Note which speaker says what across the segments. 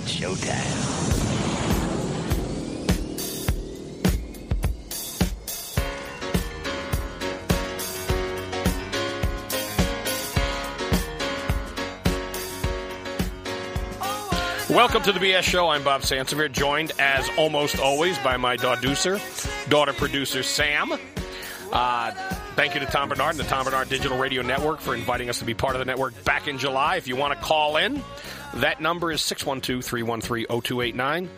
Speaker 1: It's showtime.
Speaker 2: Welcome to the BS Show. I'm Bob Sansevier, joined, as almost always, by my daughter producer, Sam. Thank you to Tom Bernard and the Tom Bernard Digital Radio Network for inviting us to be part of the network back in July. If you want to call in, that number is 612-313-0289,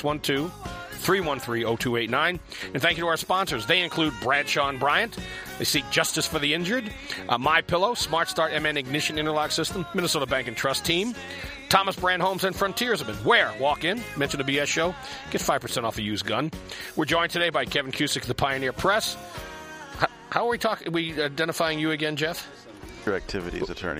Speaker 2: 612-313-0289. And thank you to our sponsors. They include Bradshaw and Bryant. They seek justice for the injured. MyPillow, Smart Start MN Ignition Interlock System, Minnesota Bank and Trust Team, Thomas Brand Homes and Frontiersman. Where? Walk in, mention the BS Show, get 5% off a used gun. We're joined today by Kevin Cusick of the Pioneer Press. How are we talking? Are we identifying you again, Jeff?
Speaker 3: Leisure Activities Attorney.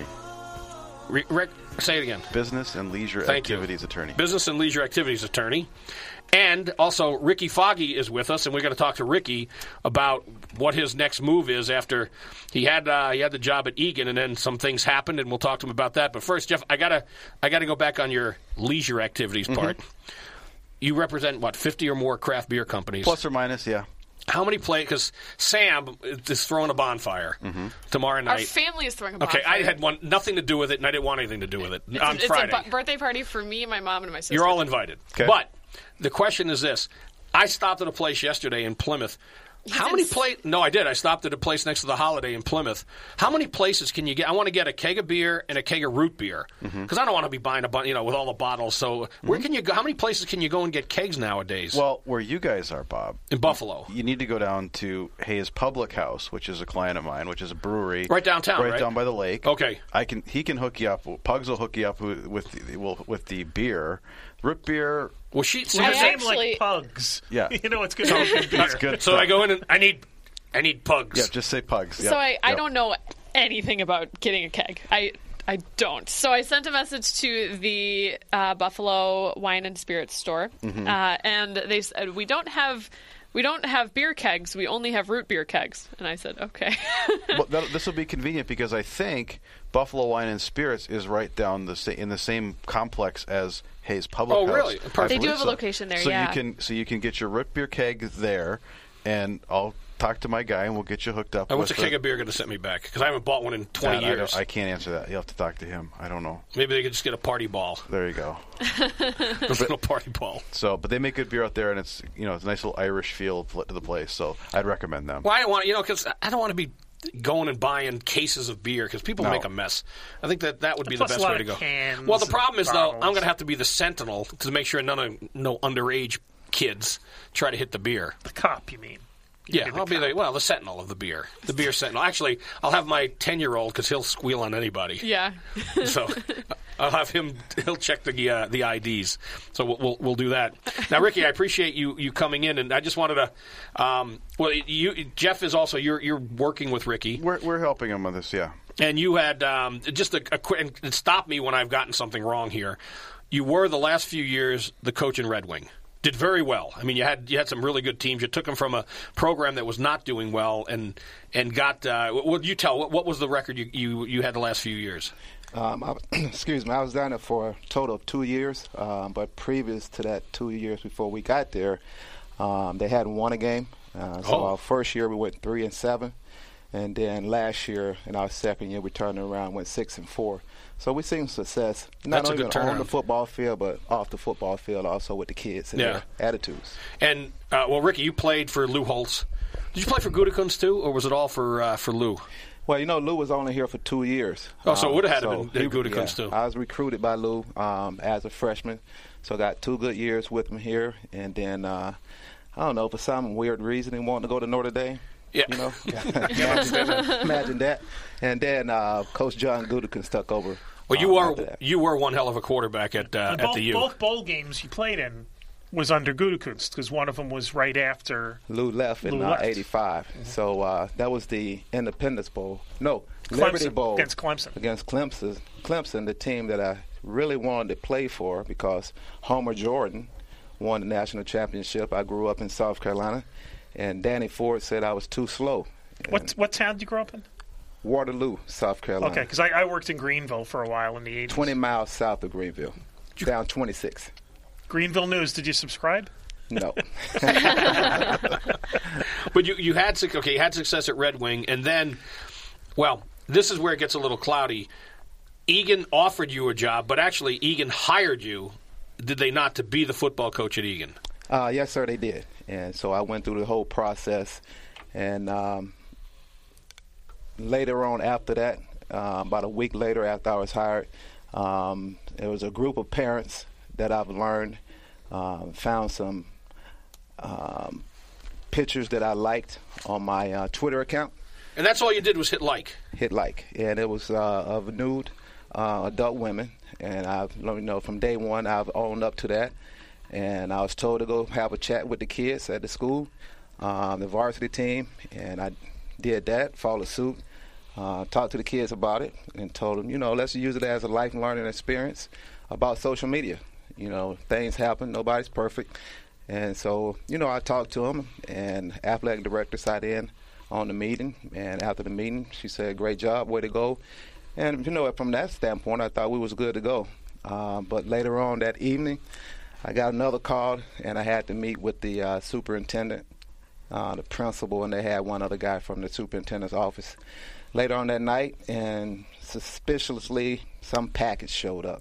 Speaker 2: Rick, say it again.
Speaker 3: Business and Leisure Activities Attorney. Business
Speaker 2: and Leisure Activities Attorney. And also, Ricky Foggy is with us, and we're going to talk to Ricky about what his next move is after he had the job at Egan, and then some things happened, and we'll talk to him about that. But first, Jeff, I gotta go back on your leisure activities part. Mm-hmm. You represent, 50 or more craft beer companies?
Speaker 3: Plus or minus, yeah.
Speaker 2: How many play? Because Sam is throwing a bonfire tomorrow night.
Speaker 4: Our family is throwing a bonfire.
Speaker 2: Okay, I had nothing to do with it, and I didn't want anything to do with it on Friday.
Speaker 4: It's a birthday party for me, my mom, and my sister.
Speaker 2: You're all invited.
Speaker 3: Okay.
Speaker 2: But the question is this. I stopped at a place yesterday in Plymouth. How many places? No, I did. I stopped at a place next to the Holiday in Plymouth. How many places can you get? I want to get a keg of beer and a keg of root beer because I don't want to be buying with all the bottles. So where can you go? How many places can you go and get kegs nowadays?
Speaker 3: Well, where you guys are, Bob,
Speaker 2: in Buffalo,
Speaker 3: you need to go down to Hayes Public House, which is a client of mine, which is a brewery
Speaker 2: right downtown,
Speaker 3: right down by the lake.
Speaker 2: Okay,
Speaker 3: He can hook you up. Pugs will hook you up with the beer, root beer.
Speaker 2: Well, she
Speaker 5: name like Pugs.
Speaker 3: Yeah,
Speaker 5: you know it's good. It's
Speaker 3: good.
Speaker 2: So I go in and I need Pugs.
Speaker 3: Yeah, just say Pugs.
Speaker 4: So I don't know anything about getting a keg. I don't. So I sent a message to the Buffalo Wine and Spirits store, and they said we don't have beer kegs. We only have root beer kegs. And I said, okay.
Speaker 3: Well, this will be convenient because I think Buffalo Wine and Spirits is right down in the same complex as Hayes Public House.
Speaker 2: Oh, really?
Speaker 4: They do have a location there.
Speaker 3: So
Speaker 4: yeah.
Speaker 3: you can get your root beer keg there, and I'll talk to my guy and we'll get you hooked up.
Speaker 2: What's a keg of beer going to set me back? Because I haven't bought one in 20 years.
Speaker 3: I can't answer that. You'll have to talk to him. I don't know.
Speaker 2: Maybe they could just get a party ball.
Speaker 3: There you go.
Speaker 2: A little party ball.
Speaker 3: So, but they make good beer out there, and it's it's a nice little Irish feel to the place. So I'd recommend them.
Speaker 2: Well, I don't want because I don't want to be going and buying cases of beer because people make a mess. I think that would be the best way to go. Well, the problem is though, I'm going to have to be the sentinel to make sure no underage kids try to hit the beer.
Speaker 5: The cop, you mean?
Speaker 2: Yeah, I'll be the sentinel of the beer. The beer sentinel. Actually, I'll have my 10-year-old because he'll squeal on anybody.
Speaker 4: Yeah.
Speaker 2: So I'll have him. He'll check the IDs. So we'll do that. Now, Ricky, I appreciate you coming in, and I just wanted to. Jeff is also you're working with Ricky.
Speaker 3: We're helping him with this, yeah. And
Speaker 2: you had just a quick and stop me when I've gotten something wrong here. You were the last few years the coach in Red Wing. Did very well. I mean, you had some really good teams. You took them from a program that was not doing well and got. What was the record you had the last few years?
Speaker 6: Excuse me. I was down there for a total of 2 years. But previous to that 2 years before we got there, they hadn't won a game. Our first year we went 3-7, and then last year in our second year we turned around, went 6-4. So we've seen success, not only on the football field, but off the football field, also with the kids and their attitudes.
Speaker 2: And, Ricky, you played for Lou Holtz. Did you play for Gutekunst, too, or was it all for Lou?
Speaker 6: Well, Lou was only here for 2 years.
Speaker 2: Oh, so it would have had been Gutekunst, too.
Speaker 6: I was recruited by Lou as a freshman, so I got 2 good years with him here. And then, I don't know, for some weird reason, he wanted to go to Notre Dame.
Speaker 2: Yeah.
Speaker 6: Imagine that. And then Coach John Gutekunst took over.
Speaker 2: Well, you were one hell of a quarterback at the U.
Speaker 5: Both bowl games you played in was under Gutekunst because one of them was right after
Speaker 6: Lou left in '85. Mm-hmm. So that was the Independence Bowl. No, Liberty Bowl
Speaker 5: against Clemson.
Speaker 6: Clemson, the team that I really wanted to play for because Homer Jordan won the national championship. I grew up in South Carolina, and Danny Ford said I was too slow.
Speaker 5: What town did you grow up in?
Speaker 6: Waterloo, South Carolina.
Speaker 5: Okay, because I worked in Greenville for a while in the 80s.
Speaker 6: 20 miles south of Greenville. down 26.
Speaker 5: Greenville News, did you subscribe?
Speaker 6: No.
Speaker 2: But you had success at Red Wing, and then, well, this is where it gets a little cloudy. Egan offered you a job, but actually Egan hired you, did they not, to be the football coach at Egan?
Speaker 6: Yes, sir, they did. And so I went through the whole process. And later on after that, about a week later after I was hired, there was a group of parents that I've learned, found some pictures that I liked on my Twitter account.
Speaker 2: And that's all you did was hit like?
Speaker 6: Hit like. And it was of nude adult women. And I've, from day one, I've owned up to that. And I was told to go have a chat with the kids at the school, the varsity team, and I did that, followed suit, talked to the kids about it, and told them, let's use it as a life learning experience about social media. Things happen, nobody's perfect. And so, I talked to them, and athletic director sat in on the meeting, and after the meeting, she said, great job, way to go. And, from that standpoint, I thought we was good to go. But later on that evening, I got another call, and I had to meet with the superintendent, the principal, and they had one other guy from the superintendent's office later on that night, and suspiciously some package showed up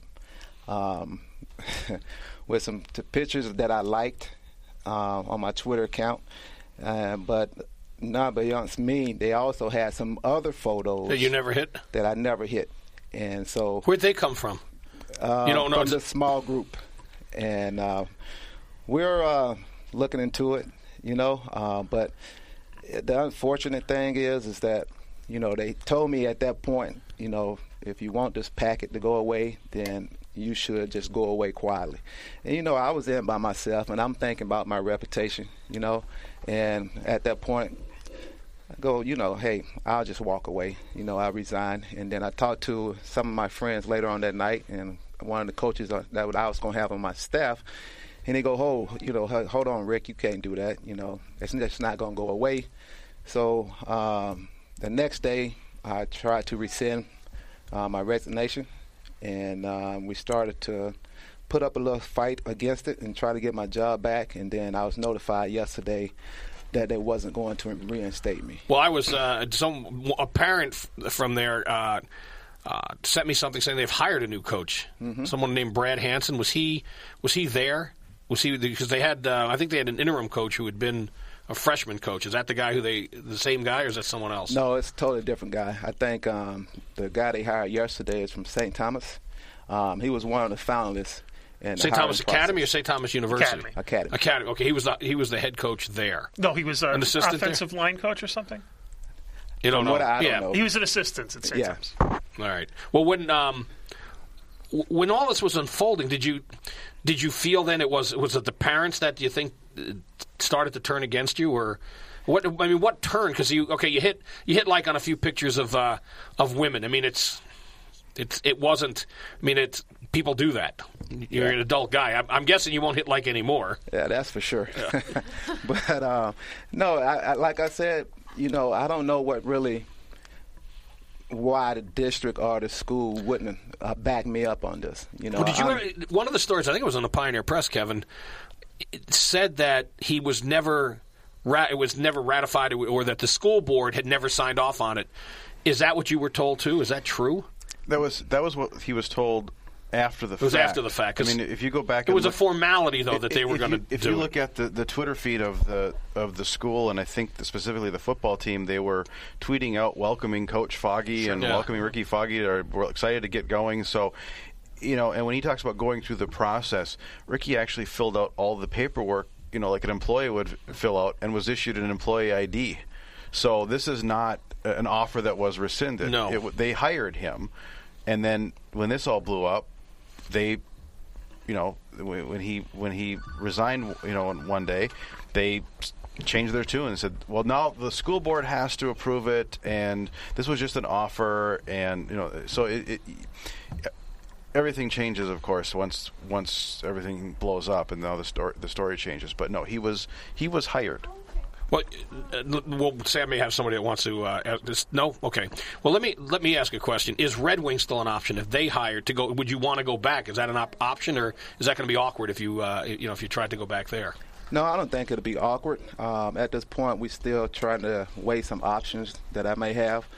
Speaker 6: with some pictures that I liked on my Twitter account, but not beyond me, they also had some other photos
Speaker 2: that you never hit?
Speaker 6: That I never hit. And so
Speaker 2: where'd they come from? You don't know?
Speaker 6: From the small group. And we're looking into it, but the unfortunate thing is that, they told me at that point, if you want this packet to go away, then you should just go away quietly. And, I was in by myself, and I'm thinking about my reputation, and at that point, I go, hey, I'll just walk away. I resign. And then I talked to some of my friends later on that night, and one of the coaches that I was going to have on my staff, and they go, hold on, Rick, you can't do that. It's just not going to go away. So the next day, I tried to rescind my resignation, and we started to put up a little fight against it and try to get my job back. And then I was notified yesterday that they wasn't going to reinstate me.
Speaker 2: Well, I was a parent from there sent me something saying they've hired a new coach. Mm-hmm. Someone named Brad Hansen. Was he there? Was he, because they had I think they had an interim coach who had been a freshman coach. Is that the guy the same guy, or is that someone else?
Speaker 6: No, it's a totally different guy. I think the guy they hired yesterday is from St. Thomas. He was one of the finalists.
Speaker 2: St. Thomas Academy or St. Thomas University?
Speaker 6: Academy.
Speaker 2: Okay, he was the head coach there.
Speaker 5: No, he was an
Speaker 2: assistant
Speaker 5: offensive line coach or something.
Speaker 2: You don't know?
Speaker 6: I don't know.
Speaker 5: He was an assistant at St. Thomas.
Speaker 2: All right. Well, when all this was unfolding, did you feel then was it the parents that you think started to turn against you, or what? I mean, what turned? Because you hit like on a few pictures of women. I mean, it wasn't. I mean, it's people do that. You're an adult guy. I'm guessing you won't hit like anymore.
Speaker 6: Yeah, that's for sure. Yeah. But no, I like I said, I don't know why the district or the school wouldn't back me up on this.
Speaker 2: Well, did you ever, one of the stories, I think it was on the Pioneer Press, Kevin, it said that it was never ratified, or that the school board had never signed off on it. Is that what you were told too? Is that true?
Speaker 3: That was what he was told after the fact.
Speaker 2: It was after the fact.
Speaker 3: I mean, if you go back,
Speaker 2: it was a formality though that they were going to do.
Speaker 3: If you look at the Twitter feed of the school, and I think specifically the football team, they were tweeting out welcoming Coach Foggy and welcoming Ricky Foggy. We're excited to get going. So, and when he talks about going through the process, Ricky actually filled out all the paperwork, like an employee would fill out, and was issued an employee ID. So this is not an offer that was rescinded.
Speaker 2: No,
Speaker 3: they hired him, and then when this all blew up, they, when he resigned, one day, they changed their tune and said, well, now the school board has to approve it, and this was just an offer, and so everything changes, of course, once everything blows up, and now the story changes. But no, he was hired.
Speaker 2: Well, Sam may have somebody that wants to ask this. No? Okay. Well, let me ask a question. Is Red Wing still an option? If they hired to go, would you want to go back? Is that an option, or is that going to be awkward if you if you tried to go back there?
Speaker 6: No, I don't think it'll be awkward. At this point, we're still trying to weigh some options that I may have.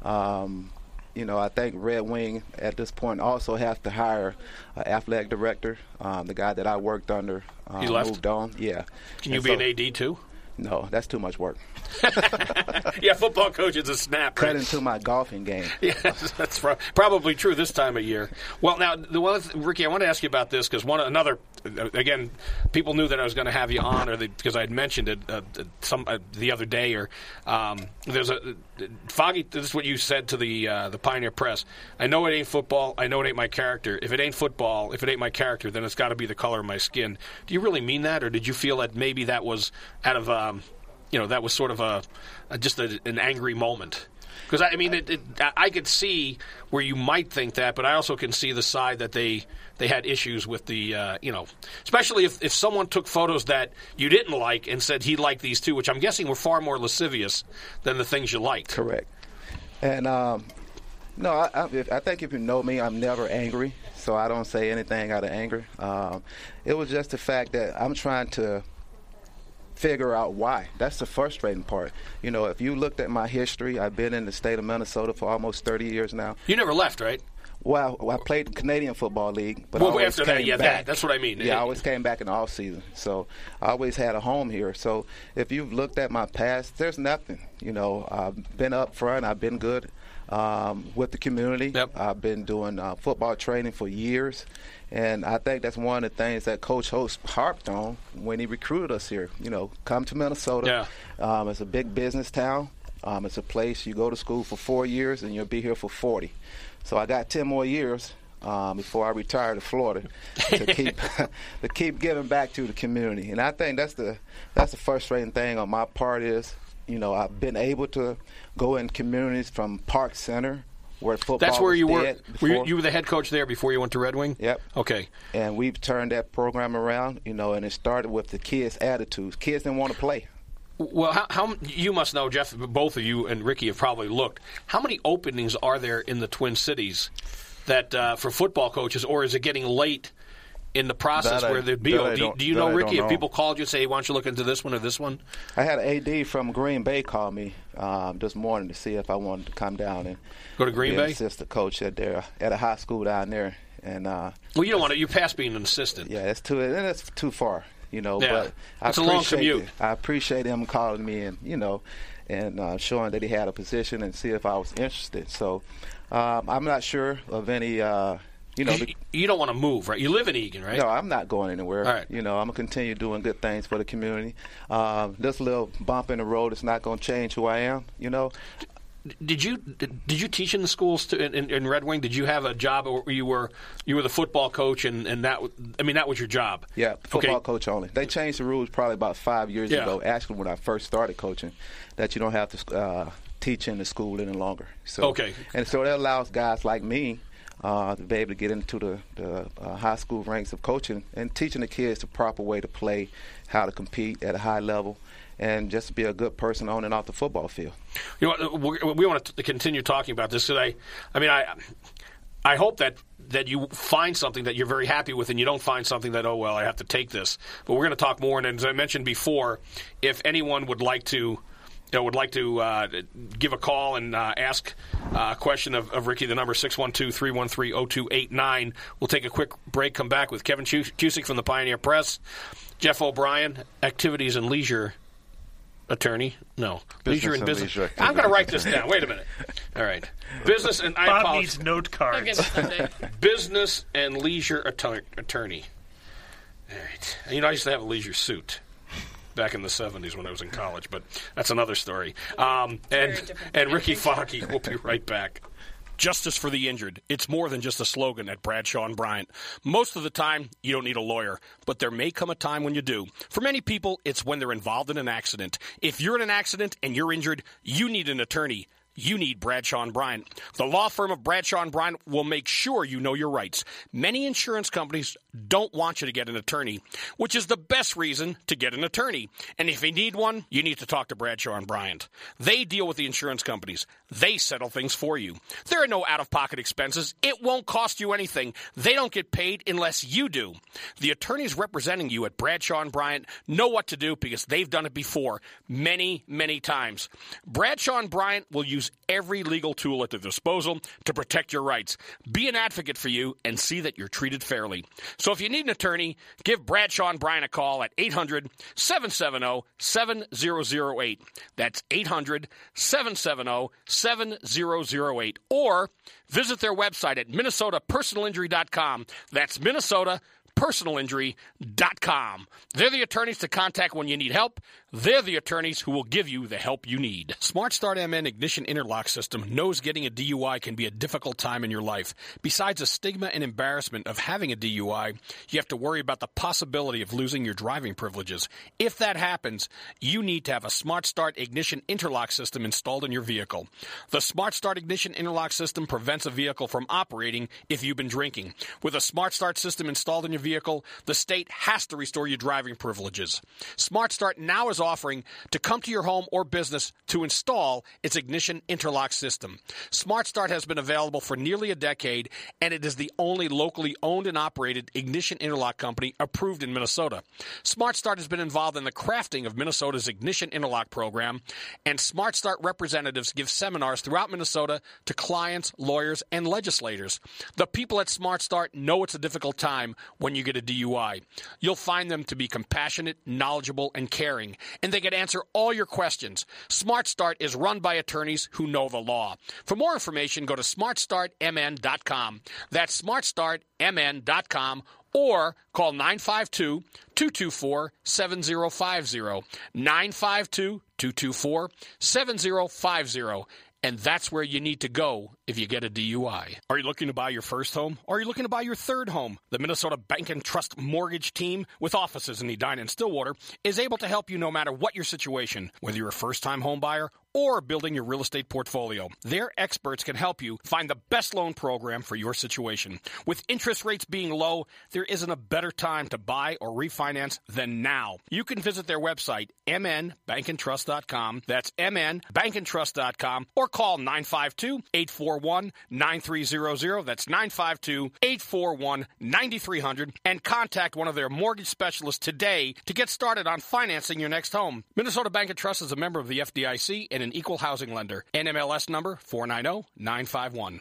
Speaker 6: I think Red Wing at this point also has to hire an athletic director. The guy that I worked under
Speaker 2: he left?
Speaker 6: moved on. Yeah.
Speaker 2: Can you be an AD too?
Speaker 6: No, that's too much work.
Speaker 2: Yeah, football coach is a snap.
Speaker 6: Cut
Speaker 2: Right?
Speaker 6: into my golfing game.
Speaker 2: Yeah, that's probably true this time of year. Well, now, Ricky, I want to ask you about this because again, people knew that I was going to have you on, because I had mentioned it the other day. Or there's Foggy. This is what you said to the Pioneer Press. I know it ain't football. I know it ain't my character. If it ain't football, if it ain't my character, then it's got to be the color of my skin. Do you really mean that, or did you feel that maybe that was out of that was sort of just an angry moment? Because, I could see where you might think that, but I also can see the side that they had issues with the, especially if someone took photos that you didn't like and said he liked these too, which I'm guessing were far more lascivious than the things you liked.
Speaker 6: Correct. And, no, I think if you know me, I'm never angry, so I don't say anything out of anger. It was just the fact that I'm trying to figure out why. That's the frustrating part. If you looked at my history, I've been in the state of Minnesota for almost 30 years now.
Speaker 2: You never left, right?
Speaker 6: Well, I played the Canadian Football League, but
Speaker 2: after that, that's what I mean.
Speaker 6: Yeah, I always came back in the off season, so I always had a home here. So if you've looked at my past, there's nothing. I've been up front. I've been good with the community.
Speaker 2: Yep.
Speaker 6: I've been doing football training for years. And I think that's one of the things that Coach Host harped on when he recruited us here. Come to Minnesota. Yeah. It's a big business town. It's a place you go to school for 4 years and you'll be here for 40. So I got 10 more years before I retire to Florida to keep giving back to the community. And I think that's the frustrating thing on my part is, I've been able to go in communities from Park Center, where football
Speaker 2: That's where you were. You were the head coach there before you went to Red Wing?
Speaker 6: Yep.
Speaker 2: Okay.
Speaker 6: And we've turned that program around, and it started with the kids' attitudes. Kids didn't want to play.
Speaker 2: Well, how you must know, Jeff, both of you and Ricky have probably looked. How many openings are there in the Twin Cities that for football coaches, or is it getting late in the process where there'd be? Do you know, Ricky, if people called you and say, hey, why don't you look into this one or this one?
Speaker 6: I had an AD from Green Bay call me this morning to see if I wanted to come down and
Speaker 2: go to Green Bay?
Speaker 6: Assistant coach at a high school down there. And
Speaker 2: well, you don't want to. You pass being an assistant.
Speaker 6: Yeah, that's too far.
Speaker 2: Yeah,
Speaker 6: but
Speaker 2: it's a long commute.
Speaker 6: I appreciate him calling me and showing that he had a position and see if I was interested. So I'm not sure of any.
Speaker 2: You don't want to move, right? You live in Eagan, right?
Speaker 6: No, I'm not going anywhere.
Speaker 2: All right.
Speaker 6: I'm going to continue doing good things for the community. This little bump in the road is not going to change who I am.
Speaker 2: Did you teach in the schools in Red Wing? Did you have a job where you were the football coach and that was your job?
Speaker 6: Yeah, football coach only. They changed the rules probably about 5 years ago. Actually, when I first started coaching, that you don't have to teach in the school any longer. So, and so that allows guys like me to be able to get into the high school ranks of coaching and teaching the kids the proper way to play, how to compete at a high level, and just be a good person on and off the football field.
Speaker 2: We want to continue talking about this because I hope that you find something that you're very happy with and you don't find something that, oh, well, I have to take this. But we're going to talk more. And as I mentioned before, if anyone would like to give a call and ask a question of Ricky, the number 612-313-0289. We'll take a quick break, come back with Kevin Cusick from the Pioneer Press, Jeff O'Brien, activities and leisure attorney. No, leisure and business. Leisure I'm going to write this down. Wait a minute. All right. Business and I
Speaker 5: Bob needs note cards.
Speaker 2: Business and leisure attorney. All right. I used to have a leisure suit back in the 70s when I was in college, but that's another story. And Ricky Foggy. We'll be right back. Justice for the injured. It's more than just a slogan at Bradshaw and Bryant. Most of the time, you don't need a lawyer, but there may come a time when you do. For many people, it's when they're involved in an accident. If you're in an accident and you're injured, you need an attorney. you need Bradshaw and Bryant. The law firm of Bradshaw and Bryant will make sure you know your rights. Many insurance companies don't want you to get an attorney, which is the best reason to get an attorney. And if you need one, you need to talk to Bradshaw and Bryant. They deal with the insurance companies. They settle things for you. There are no out-of-pocket expenses. It won't cost you anything. They don't get paid unless you do. The attorneys representing you at Bradshaw and Bryant know what to do because they've done it before many, many times. Bradshaw and Bryant will use every legal tool at their disposal to protect your rights, be an advocate for you, and see that you're treated fairly. So if you need an attorney, give Bradshaw and Bryant a call at 800-770-7008. That's 800-770-7008. Or visit their website at minnesotapersonalinjury.com. That's minnesotapersonalinjury.com. They're the attorneys to contact when you need help. They're the attorneys who will give you the help you need. Smart Start MN Ignition Interlock System knows getting a DUI can be a difficult time in your life. Besides the stigma and embarrassment of having a DUI, you have to worry about the possibility of losing your driving privileges. If that happens, you need to have a Smart Start Ignition Interlock System installed in your vehicle. The Smart Start Ignition Interlock System prevents a vehicle from operating if you've been drinking. With a Smart Start system installed in your vehicle, the state has to restore your driving privileges. Smart Start now is offering to come to your home or business to install its ignition interlock system. Smart Start has been available for nearly a decade, and it is the only locally owned and operated ignition interlock company approved in Minnesota. Smart Start has been involved in the crafting of Minnesota's ignition interlock program, and Smart Start representatives give seminars throughout Minnesota to clients, lawyers, and legislators. The people at Smart Start know it's a difficult time when you get a DUI. You'll find them to be compassionate, knowledgeable, and caring, and they can answer all your questions. Smart Start is run by attorneys who know the law. For more information, go to smartstartmn.com. That's smartstartmn.com, or call 952-224-7050. 952-224-7050. And that's where you need to go if you get a DUI. Are you looking to buy your first home? Or are you looking to buy your third home? The Minnesota Bank and Trust Mortgage Team, with offices in Edina and Stillwater, is able to help you no matter what your situation, whether you're a first-time home buyer or building your real estate portfolio. Their experts can help you find the best loan program for your situation. With interest rates being low, there isn't a better time to buy or refinance than now. You can visit their website, mnbankandtrust.com. That's mnbankandtrust.com, or call 952-841-9300. That's 952-841-9300, and contact one of their mortgage specialists today to get started on financing your next home. Minnesota Bank and Trust is a member of the FDIC and an equal housing lender. NMLS number 490951.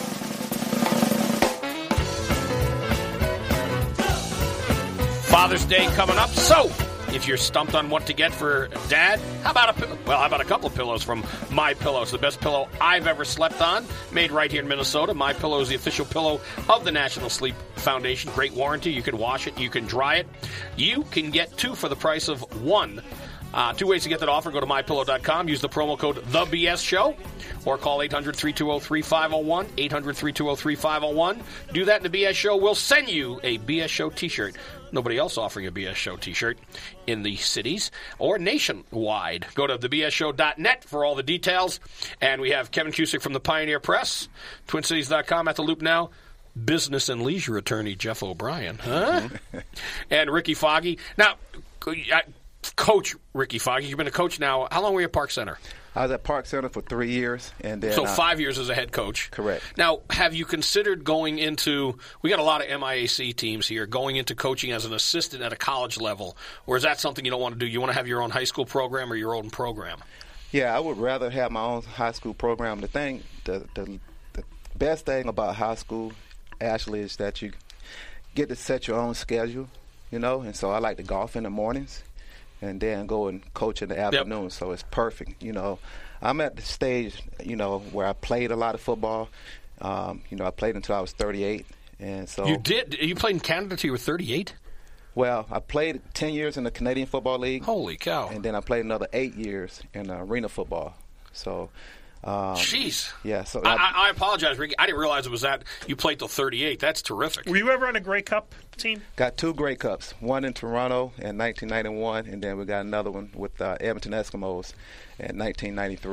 Speaker 2: Father's Day coming up, so if you're stumped on what to get for Dad, how about a couple of pillows from My Pillow? It's the best pillow I've ever slept on, made right here in Minnesota. My Pillow is the official pillow of the National Sleep Foundation. Great warranty. You can wash it, you can dry it. You can get two for the price of one. Two ways to get that offer. Go to MyPillow.com. Use the promo code THEBSShow, or call 800-320-3501, 800-320-3501. Do that in the BS Show. We'll send you a BS Show T-shirt. Nobody else offering a BS Show T-shirt in the cities or nationwide. Go to thebsshow.net for all the details. And we have Kevin Cusick from the Pioneer Press, TwinCities.com, at the Loop now. Business and leisure attorney Jeff O'Brien, huh? And Ricky Foggy. Now, Coach Ricky Foggy, you've been a coach now. How long were you at Park Center?
Speaker 6: I was at Park Center for 3 years. And then,
Speaker 2: so 5 years as a head coach.
Speaker 6: Correct.
Speaker 2: Now, have you considered going into – we got a lot of MIAC teams here, going into coaching as an assistant at a college level, or is that something you don't want to do? You want to have your own high school program or your own program?
Speaker 6: Yeah, I would rather have my own high school program. The best thing about high school, actually, is that you get to set your own schedule, and so I like to golf in the mornings and then go and coach in the afternoon. Yep. So it's perfect. I'm at the stage, where I played a lot of football. I played until I was 38. And so
Speaker 2: you did? You played in Canada until you were 38?
Speaker 6: Well, I played 10 years in the Canadian Football League.
Speaker 2: Holy cow.
Speaker 6: And then I played another 8 years in arena football. So
Speaker 2: jeez.
Speaker 6: Yeah. So
Speaker 2: I apologize, Ricky. I didn't realize it was that you played till 38. That's terrific.
Speaker 5: Were you ever on a Grey Cup team?
Speaker 6: Got 2 Grey Cups. One in Toronto in 1991, and then we got another one with Edmonton Eskimos in 1993.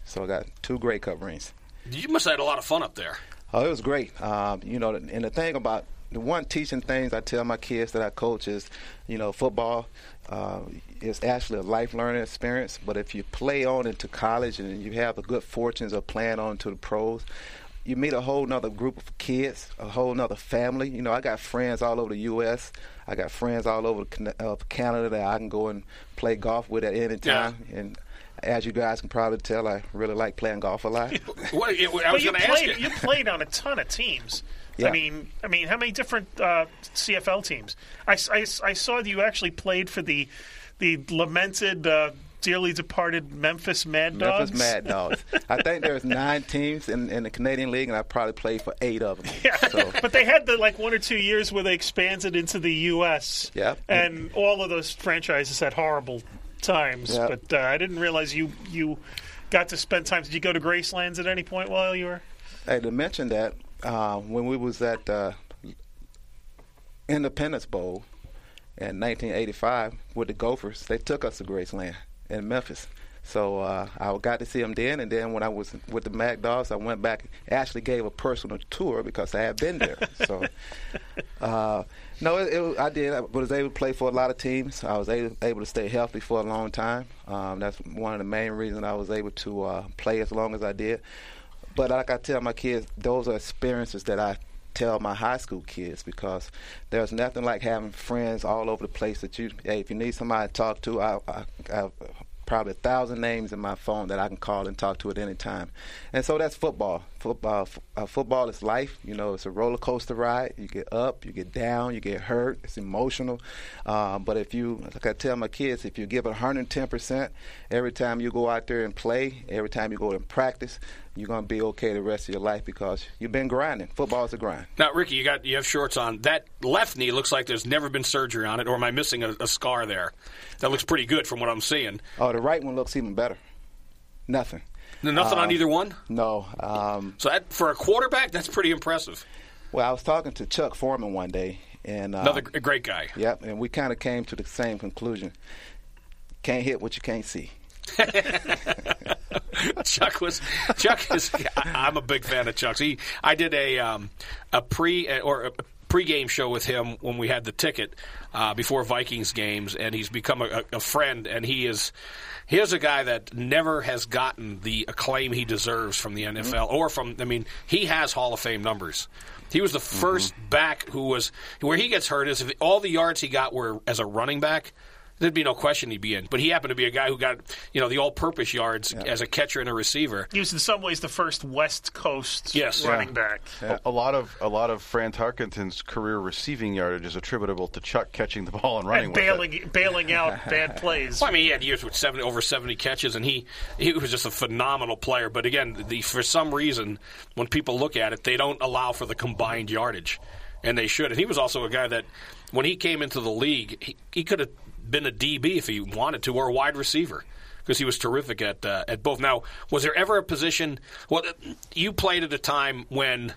Speaker 6: So I got 2 Grey Cup rings.
Speaker 2: You must have had a lot of fun up there.
Speaker 6: Oh, it was great. And the thing about the one teaching things I tell my kids that I coach is, football is actually a life learning experience. But if you play on into college and you have the good fortunes of playing on to the pros, you meet a whole nother group of kids, a whole nother family. I got friends all over the U.S. I got friends all over Canada that I can go and play golf with at any time. Yeah. And as you guys can probably tell, I really like playing golf a lot.
Speaker 5: You played on a ton of teams.
Speaker 6: Yeah.
Speaker 5: I mean, how many different CFL teams? I saw that you actually played for the lamented, dearly departed Memphis Mad Dogs.
Speaker 6: Memphis Mad Dogs. I think there's 9 teams in the Canadian League, and I probably played for 8 of them.
Speaker 5: Yeah.
Speaker 6: So.
Speaker 5: But they had the 1 or 2 years where they expanded into the U.S.
Speaker 6: Yeah.
Speaker 5: And all of those franchises had horrible times.
Speaker 6: Yeah.
Speaker 5: But I didn't realize you got to spend time. Did you go to Gracelands at any point while you were?
Speaker 6: Hey, to mention that, when we was at Independence Bowl in 1985 with the Gophers, they took us to Graceland in Memphis. So I got to see them then, and then when I was with the Mad Dogs, I went back, actually gave a personal tour because I had been there. So, I did. I was able to play for a lot of teams. I was able to stay healthy for a long time. That's one of the main reasons I was able to play as long as I did. But like I tell my kids, those are experiences that I tell my high school kids, because there's nothing like having friends all over the place that if you need somebody to talk to, I have probably 1,000 names in my phone that I can call and talk to at any time. And so that's football. Football is life. It's a roller coaster ride. You get up, you get down, you get hurt. It's emotional. But like I tell my kids, if you give it 110% every time you go out there and play, every time you go and practice, you're going to be okay the rest of your life because you've been grinding. Football is a grind.
Speaker 2: Now, Ricky, you have shorts on. That left knee looks like there's never been surgery on it, or am I missing a scar there? That looks pretty good from what I'm seeing.
Speaker 6: Oh, the right one looks even better. Nothing.
Speaker 2: Nothing on either one?
Speaker 6: No.
Speaker 2: So for a quarterback, that's pretty impressive.
Speaker 6: Well, I was talking to Chuck Foreman one day. And
Speaker 2: another great guy.
Speaker 6: Yep, and we kind of came to the same conclusion. Can't hit what you can't see.
Speaker 2: Chuck is. I'm a big fan of Chuck's. I did a pregame show with him when we had the ticket before Vikings games, and he's become a friend. And here's a guy that never has gotten the acclaim he deserves from the NFL or from. He has Hall of Fame numbers. He was the first back where he gets hurt is if all the yards he got were as a running back. There'd be no question he'd be in. But he happened to be a guy who got, the all-purpose yards as a catcher and a receiver.
Speaker 5: He was in some ways the first West Coast running back.
Speaker 3: Yeah. A lot of Fran Tarkenton's career receiving yardage is attributable to Chuck catching the ball and running with it.
Speaker 5: Bailing out bad plays.
Speaker 2: Well, he had years with over 70 catches, and he was just a phenomenal player. But again, for some reason, when people look at it, they don't allow for the combined yardage, and they should. And he was also a guy that, when he came into the league, he could have been a DB if he wanted to, or a wide receiver, because he was terrific at both. Now, was there ever a position? Well, you played at a time when,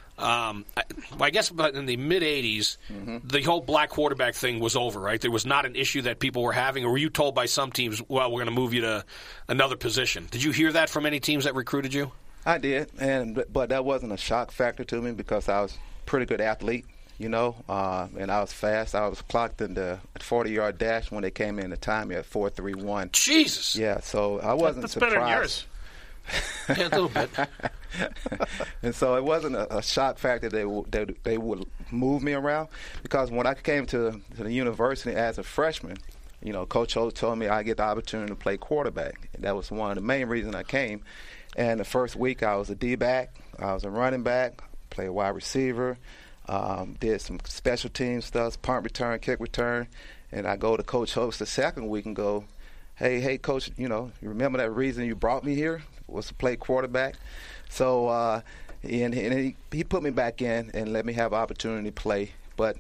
Speaker 2: I guess, in the mid '80s, the whole black quarterback thing was over, right? There was not an issue that people were having, or were you told by some teams, "Well, we're going to move you to another position"? Did you hear that from any teams that recruited you?
Speaker 6: I did, but that wasn't a shock factor to me because I was a pretty good athlete. And I was fast. I was clocked in the 40-yard dash when they came in to time me at 4.31.
Speaker 2: Jesus.
Speaker 6: Yeah, so I wasn't surprised.
Speaker 5: That's better than yours.
Speaker 2: Yeah, a little bit.
Speaker 6: And so it wasn't a shock factor that they would move me around, because when I came to the university as a freshman, Coach Ho told me I get the opportunity to play quarterback. That was one of the main reasons I came. And the first week I was a D-back, I was a running back, played wide receiver. Did some special team stuff, punt return, kick return, and I go to Coach Host the second week and go, hey, Coach, you remember that reason you brought me here was to play quarterback? So and he put me back in and let me have an opportunity to play. But,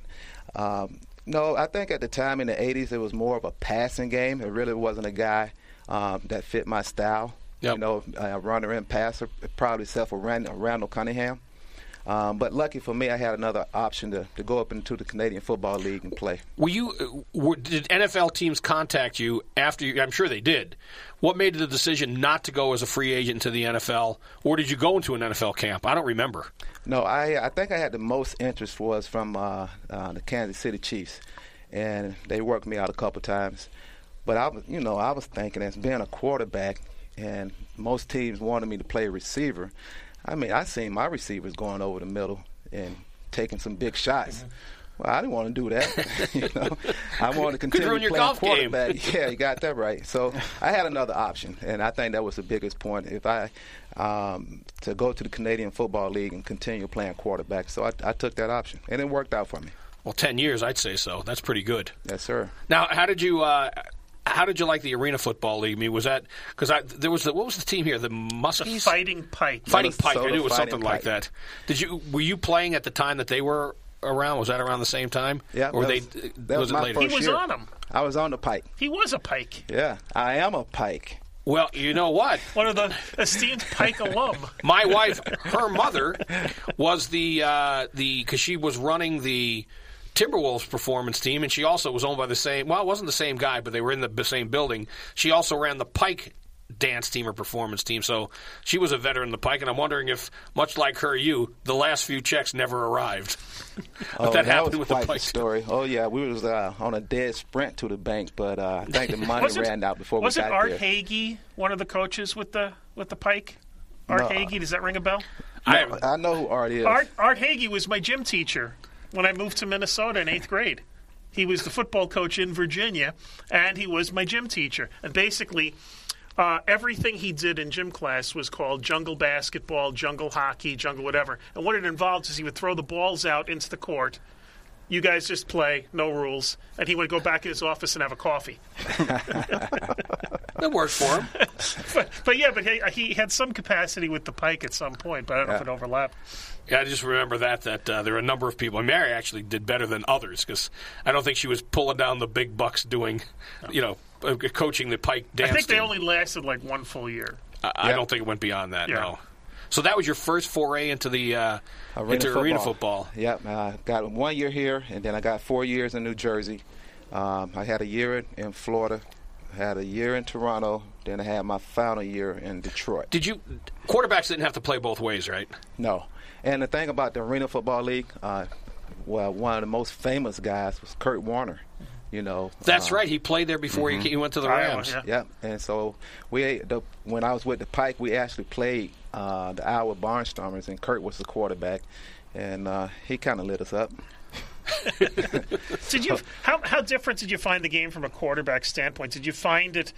Speaker 6: no, I think at the time in the 80s it was more of a passing game. It really wasn't a guy that fit my style. Yep. A runner and passer, probably except for Randall Cunningham. But lucky for me, I had another option to go up into the Canadian Football League and play.
Speaker 2: Did NFL teams contact you after you? I'm sure they did. What made the decision not to go as a free agent to the NFL, or did you go into an NFL camp? I don't remember.
Speaker 6: No, I think I had the most interest was from the Kansas City Chiefs, and they worked me out a couple times. But I was thinking, as being a quarterback, and most teams wanted me to play receiver. I mean, I seen my receivers going over the middle and taking some big shots. Well, I didn't want to do that. I wanted to continue playing quarterback. Game. Yeah, you got that right. So I had another option, and I think that was the biggest point. If I to go to the Canadian Football League and continue playing quarterback, so I took that option, and it worked out for me.
Speaker 2: Well, 10 years, I'd say so. That's pretty good.
Speaker 6: Yes, sir.
Speaker 2: Now, how did you like the Arena Football League? I mean, was that because there was what was the team here? The Muskies,
Speaker 5: the Fighting Pike.
Speaker 2: Fighting Pike. I knew it was something
Speaker 6: Pike.
Speaker 2: like that. Were you playing at the time that they were around? Was that around the same time?
Speaker 6: Yeah.
Speaker 2: Or
Speaker 6: that was my
Speaker 2: later?
Speaker 6: first
Speaker 5: He was
Speaker 6: year.
Speaker 5: on them.
Speaker 6: I was on the Pike.
Speaker 5: He was a Pike.
Speaker 6: Yeah, I am a Pike.
Speaker 2: Well, you know what?
Speaker 5: One of the esteemed Pike alum.
Speaker 2: My wife, her mother, was because she was running the Timberwolves performance team, and she also was owned by the same. Well, it wasn't the same guy, but they were in the same building. She also ran the Pike dance team or performance team, so she was a veteran of the Pike. And I'm wondering if, much like her, the last few checks never arrived.
Speaker 6: That
Speaker 2: happened
Speaker 6: was
Speaker 2: with
Speaker 6: quite
Speaker 2: the Pike
Speaker 6: story. Oh yeah, we was on a dead sprint to the bank, but I think the money ran out before we got there.
Speaker 5: Wasn't Art Hagee one of the coaches with the Pike? Art Hagee, does that ring a bell?
Speaker 6: I know who Art is.
Speaker 5: Art Hagee was my gym teacher when I moved to Minnesota in 8th grade. He was the football coach in Virginia, and he was my gym teacher. And basically, everything he did in gym class was called jungle basketball, jungle hockey, jungle whatever. And what it involved is he would throw the balls out into the court. You guys just play, no rules. And he would go back in his office and have a coffee.
Speaker 2: That worked for him.
Speaker 5: but he had some capacity with the Pike at some point, but I don't know if it overlapped.
Speaker 2: Yeah, I just remember that there were a number of people. And Mary actually did better than others because I don't think she was pulling down the big bucks doing, coaching the Pike dance
Speaker 5: I think they
Speaker 2: team.
Speaker 5: only lasted like one full year.
Speaker 2: I don't think it went beyond that,
Speaker 5: Yeah.
Speaker 2: no. So that was your first foray into the arena football.
Speaker 6: Yep, I got 1 year here, and then I got 4 years in New Jersey. I had a year in Florida, I had a year in Toronto, then I had my final year in Detroit.
Speaker 2: Quarterbacks didn't have to play both ways, right?
Speaker 6: No. And the thing about the Arena Football League, one of the most famous guys was Kurt Warner.
Speaker 2: That's right. He played there before he went to the Rams.
Speaker 5: Iowa,
Speaker 6: Yep. And so when I was with the Pike, we actually played the Iowa Barnstormers, and Kurt was the quarterback, and he kind of lit us up.
Speaker 5: How different did you find the game from a quarterback standpoint? Did you find that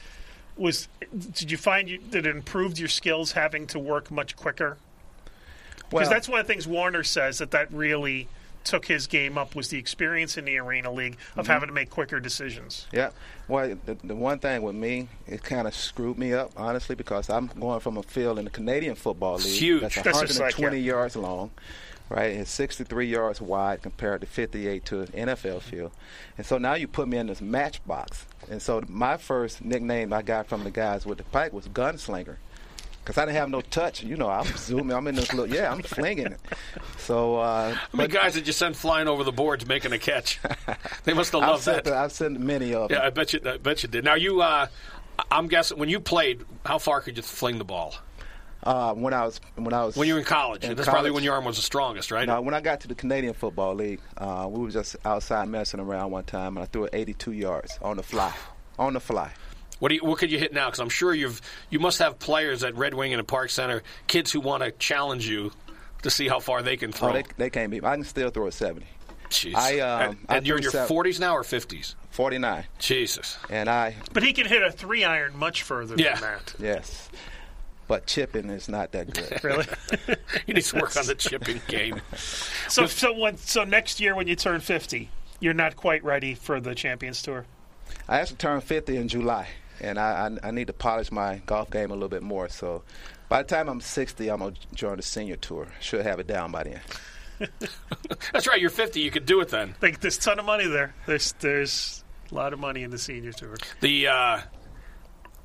Speaker 5: it improved your skills having to work much quicker? Because that's one of the things Warner says that really took his game up was the experience in the Arena League of having to make quicker decisions.
Speaker 6: Yeah. Well, the one thing with me, it kind of screwed me up, honestly, because I'm going from a field in the Canadian Football League.
Speaker 2: It's huge.
Speaker 6: That's 120 yards long, right? It's 63 yards wide compared to 58 to an NFL field. And so now you put me in this matchbox. And so my first nickname I got from the guys with the Pike was Gunslinger. Because I didn't have no touch. I'm zooming. I'm in this little, I'm flinging it. So,
Speaker 2: how many guys did you send flying over the boards making a catch? They must have loved that.
Speaker 6: I've sent many of them.
Speaker 2: Yeah, I bet you did. Now, I'm guessing, when you played, how far could you fling the ball?
Speaker 6: When you
Speaker 2: were in college. That's probably when your arm was the strongest, right?
Speaker 6: No, when I got to the Canadian Football League, we were just outside messing around one time, and I threw it 82 yards on the fly. On the fly.
Speaker 2: What could you hit now? Because I'm sure you must have players at Red Wing and at Park Center, kids who want to challenge you to see how far they can throw.
Speaker 6: Oh, they can't beat me. I can still throw a 70.
Speaker 2: Jeez.
Speaker 6: And
Speaker 2: you're in your 40s now or 50s?
Speaker 6: 49.
Speaker 2: Jesus.
Speaker 5: But he can hit a 3-iron much further than that.
Speaker 6: Yes. But chipping is not that good.
Speaker 5: Really?
Speaker 2: He needs to work on the chipping game.
Speaker 5: So next year when you turn 50, you're not quite ready for the Champions Tour?
Speaker 6: I actually turned 50 in July. And I need to polish my golf game a little bit more. So by the time I'm 60, I'm going to join the senior tour. Should have it down by then.
Speaker 2: That's right. You're 50. You could do it then.
Speaker 5: There's a ton of money there. There's a lot of money in the senior tour.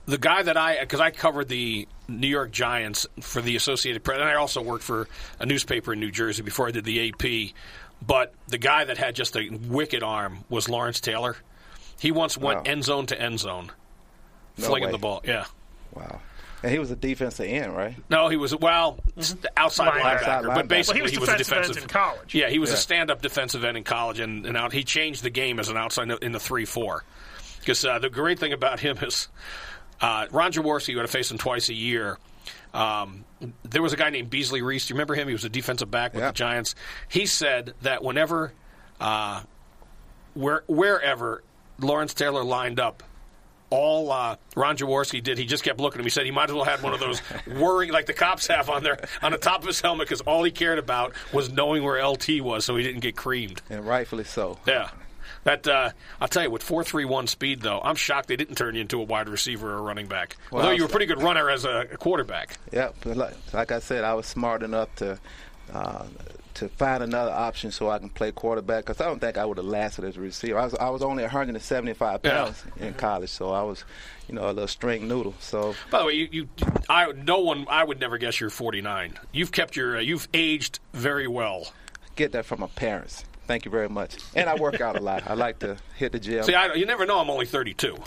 Speaker 2: The guy that because I covered the New York Giants for the Associated Press, and I also worked for a newspaper in New Jersey before I did the AP. But the guy that had just a wicked arm was Lawrence Taylor. He once went end zone to end zone, flinging the ball. Yeah.
Speaker 6: Wow. And he was a defensive end, right?
Speaker 2: No, he was outside linebacker, but basically
Speaker 5: he was a defensive end in college.
Speaker 2: Yeah, he was a stand-up defensive end in college, and he changed the game as an outside in the 3-4. Because the great thing about him is Ron Jaworski, who had to face him twice a year. There was a guy named Beasley Reese. Do you remember him? He was a defensive back with the Giants. He said that whenever, wherever Lawrence Taylor lined up, all Ron Jaworski did, he just kept looking at him. He said he might as well have one of those whirring, like the cops have on the top of his helmet, because all he cared about was knowing where LT was so he didn't get creamed.
Speaker 6: And rightfully so.
Speaker 2: Yeah. That I'll tell you, with 4.31 speed, though, I'm shocked they didn't turn you into a wide receiver or a running back. Well, although you were a pretty good runner as a quarterback.
Speaker 6: Yeah, but like I said, I was smart enough to find another option so I can play quarterback, because I don't think I would have lasted as a receiver. I was only 175 pounds in college, so I was, a little string noodle. So,
Speaker 2: by the way, I would never guess you're 49. You've kept you've aged very well.
Speaker 6: Get that from my parents. Thank you very much. And I work out a lot. I like to hit the gym.
Speaker 2: See, you never know I'm only 32.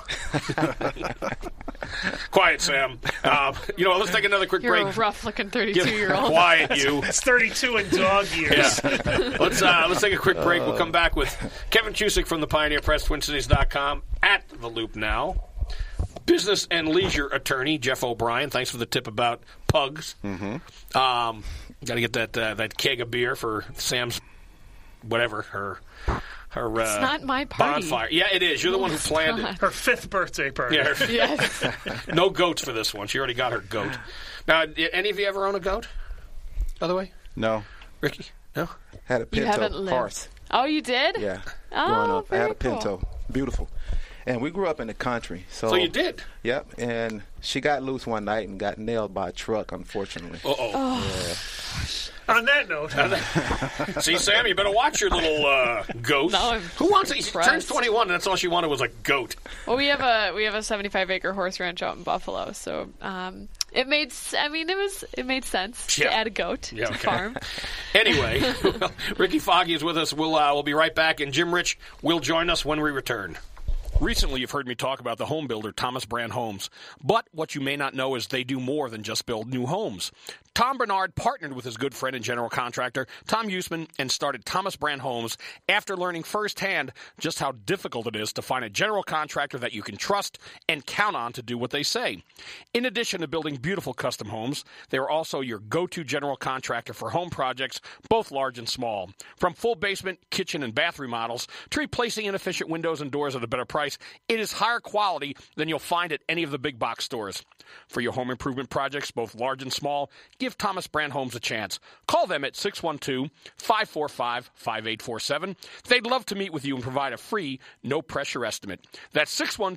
Speaker 2: Quiet, Sam. Let's take another quick break.
Speaker 4: You're a rough-looking 32-year-old.
Speaker 2: Quiet, you.
Speaker 5: It's 32 in dog years.
Speaker 2: Yeah. Let's take a quick break. We'll come back with Kevin Cusick from the Pioneer Press, TwinCities.com, at The Loop now. Business and leisure attorney Jeff O'Brien. Thanks for the tip about pugs. Mm-hmm. Got to get that keg of beer for Sam's whatever her
Speaker 4: it's not my party.
Speaker 2: Bonfire. Yeah, it is. You're the one who planned it.
Speaker 5: Her 5th birthday party.
Speaker 2: Yeah,
Speaker 4: yes.
Speaker 2: No goats for this one. She already got her goat. Now, any of you ever own a goat? By the way,
Speaker 3: no.
Speaker 2: Ricky, no.
Speaker 6: Had a Pinto horse.
Speaker 4: Oh, you did?
Speaker 6: Yeah.
Speaker 4: Oh,
Speaker 6: growing up, I had a
Speaker 4: cool.
Speaker 6: Pinto. Beautiful. And we grew up in the country. So
Speaker 2: you did?
Speaker 6: Yep. And she got loose one night and got nailed by a truck, unfortunately.
Speaker 2: Uh-oh.
Speaker 6: Yeah.
Speaker 5: On that note.
Speaker 2: See, Sam, you better watch your little goat.
Speaker 4: No,
Speaker 2: who wants it? She turns 21, and that's all she wanted was a goat.
Speaker 4: Well, we have a 75-acre horse ranch out in Buffalo, so it made sense to add a goat to the farm.
Speaker 2: Anyway, Ricky Foggy is with us. We'll be right back, and Jim Rich will join us when we return. Recently, you've heard me talk about the home builder, Thomas Brand Homes. But what you may not know is they do more than just build new homes. Tom Bernard partnered with his good friend and general contractor, Tom Huesman, and started Thomas Brand Homes after learning firsthand just how difficult it is to find a general contractor that you can trust and count on to do what they say. In addition to building beautiful custom homes, they are also your go-to general contractor for home projects, both large and small. From full basement, kitchen, and bath remodels to replacing inefficient windows and doors at a better price, it is higher quality than you'll find at any of the big box stores. For your home improvement projects, both large and small, give Thomas Brand Homes a chance. Call them at 612-545-5847. They'd love to meet with you and provide a free, no-pressure estimate. That's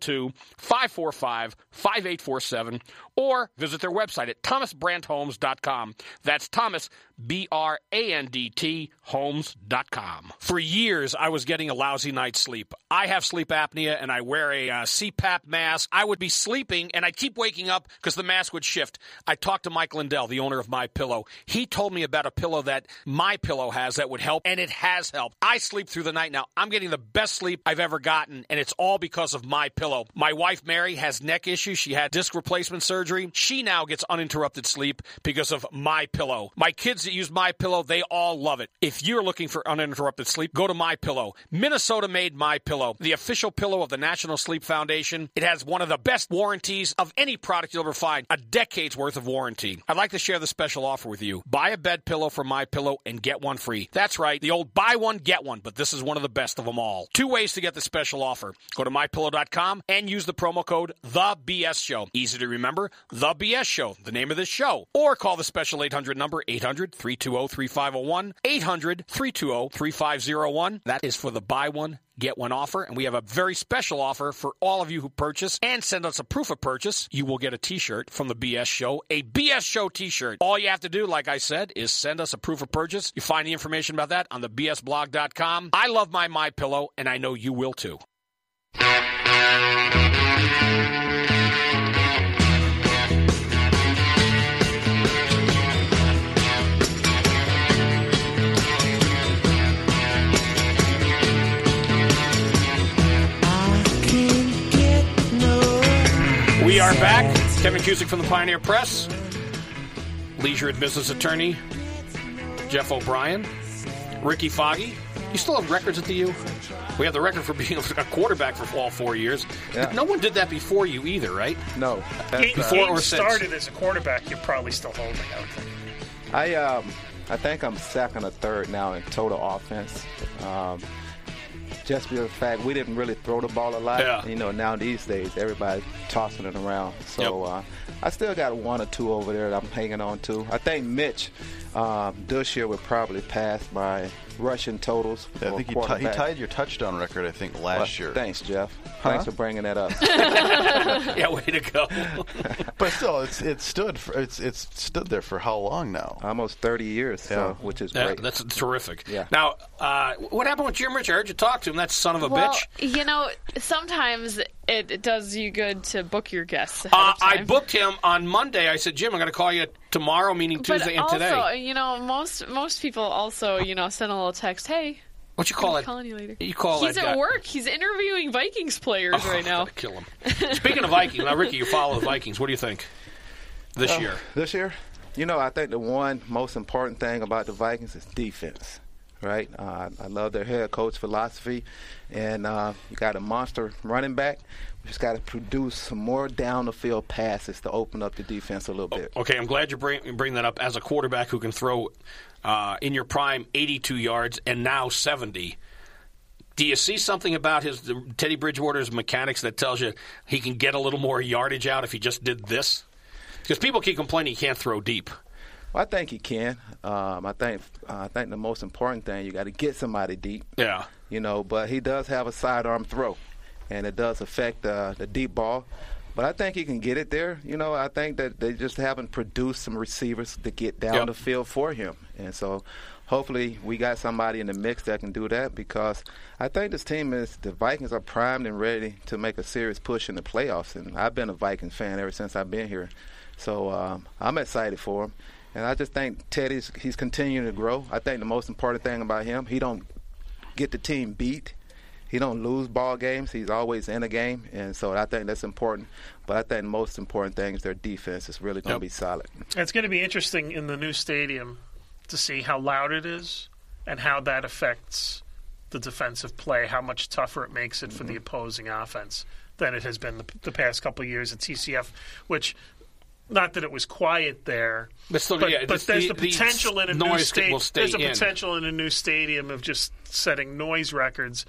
Speaker 2: 612-545-5847, or visit their website at thomasbrandhomes.com. That's Thomas, B-R-A-N-D-T, homes.com. For years, I was getting a lousy night's sleep. I have sleep apnea, and I wear a CPAP mask. I would be sleeping, and I'd keep waking up because the mask would shift. I talked to Mike Lindell, the owner of MyPillow. He told me about a pillow that MyPillow has that would help, and it has helped. I sleep through the night now. I'm getting the best sleep I've ever gotten, and it's all because of MyPillow. My wife, Mary, has neck issues. She had disc replacement surgery. She now gets uninterrupted sleep because of MyPillow. My kids that use MyPillow, they all love it. If you're looking for uninterrupted sleep, go to MyPillow. Minnesota-made MyPillow, the official pillow of the National Sleep Foundation. It has one of the best warranties of any product you'll ever find, a decade's worth of warranty. I'd like to share the special offer with you. Buy a bed pillow from MyPillow and get one free. That's right, the old buy one, get one, but this is one of the best of them all. 2 ways to get the special offer. Go to MyPillow.com and use the promo code THEBSShow. Easy to remember, The BS Show, the name of this show. Or call the special 800 number, 800-320-3501, 800-320-3501. That is for the buy one, get one offer, and we have a very special offer for all of you who purchase and send us a proof of purchase. You will get a t-shirt from the BS Show, a BS Show t-shirt. All you have to do, like I said, is send us a proof of purchase. You find the information about that on the bsblog.com. I love my MyPillow, and I know you will too. We are back. Kevin Cusick from the Pioneer Press. Leisure and business attorney Jeff O'Brien. Ricky Foggy. You still have records at the U? We have the record for being a quarterback for all 4 years. Yeah. No one did that before you either, right?
Speaker 6: No.
Speaker 5: Before or started as a quarterback, you're probably still holding out.
Speaker 6: I think I'm second or third now in total offense. Just because of the fact we didn't really throw the ball a lot.
Speaker 2: Yeah.
Speaker 6: You know, now these days everybody's tossing it around. So I still got 1 or 2 over there that I'm hanging on to. I think Mitch this year would probably pass my rushing totals.
Speaker 3: I think he tied your touchdown record, I think, last year.
Speaker 6: Thanks, Jeff. Thanks for bringing that up.
Speaker 2: Yeah, way to go.
Speaker 3: But still, it's stood there for how long now?
Speaker 6: Almost 30 years, which is great.
Speaker 2: That's terrific.
Speaker 6: Yeah.
Speaker 2: Now, what happened with Jim Rich? I heard you talk to him. That son of a bitch.
Speaker 4: You know, sometimes it does you good to book your guests ahead of time.
Speaker 2: I booked him on Monday. I said, Jim, I'm going to call you tomorrow, meaning Tuesday and today.
Speaker 4: But also, you know, most people also, you know, send a little text, hey,
Speaker 2: what you call it?
Speaker 4: Calling you later.
Speaker 2: You call
Speaker 4: He's at work. He's interviewing Vikings players right now.
Speaker 2: Kill him. Speaking of Vikings, now Ricky, you follow the Vikings. What do you think this year?
Speaker 6: This year, you know, I think the one most important thing about the Vikings is defense. Right, I love their head coach philosophy, and you got a monster running back. We just got to produce some more down the field passes to open up the defense a little bit.
Speaker 2: Okay, I'm glad you bring that up. As a quarterback who can throw in your prime 82 yards and now 70, do you see something about Teddy Bridgewater's mechanics that tells you he can get a little more yardage out if he just did this? Because people keep complaining he can't throw deep.
Speaker 6: Well, I think he can. I think the most important thing, you got to get somebody deep.
Speaker 2: Yeah.
Speaker 6: You know, but he does have a sidearm throw, and it does affect the deep ball. But I think he can get it there. You know, I think that they just haven't produced some receivers to get down the field for him. And so hopefully we got somebody in the mix that can do that, because I think the Vikings are primed and ready to make a serious push in the playoffs. And I've been a Vikings fan ever since I've been here. So I'm excited for him. And I just think he's continuing to grow. I think the most important thing about him, he don't get the team beat. He don't lose ball games. He's always in a game. And so I think that's important. But I think the most important thing is their defense is really going to be solid.
Speaker 5: It's going to be interesting in the new stadium to see how loud it is and how that affects the defensive play, how much tougher it makes it for the opposing offense than it has been the past couple of years at TCF, which – not that it was quiet there, but there's the potential in a new stadium. There's a potential in a new stadium of just setting noise records,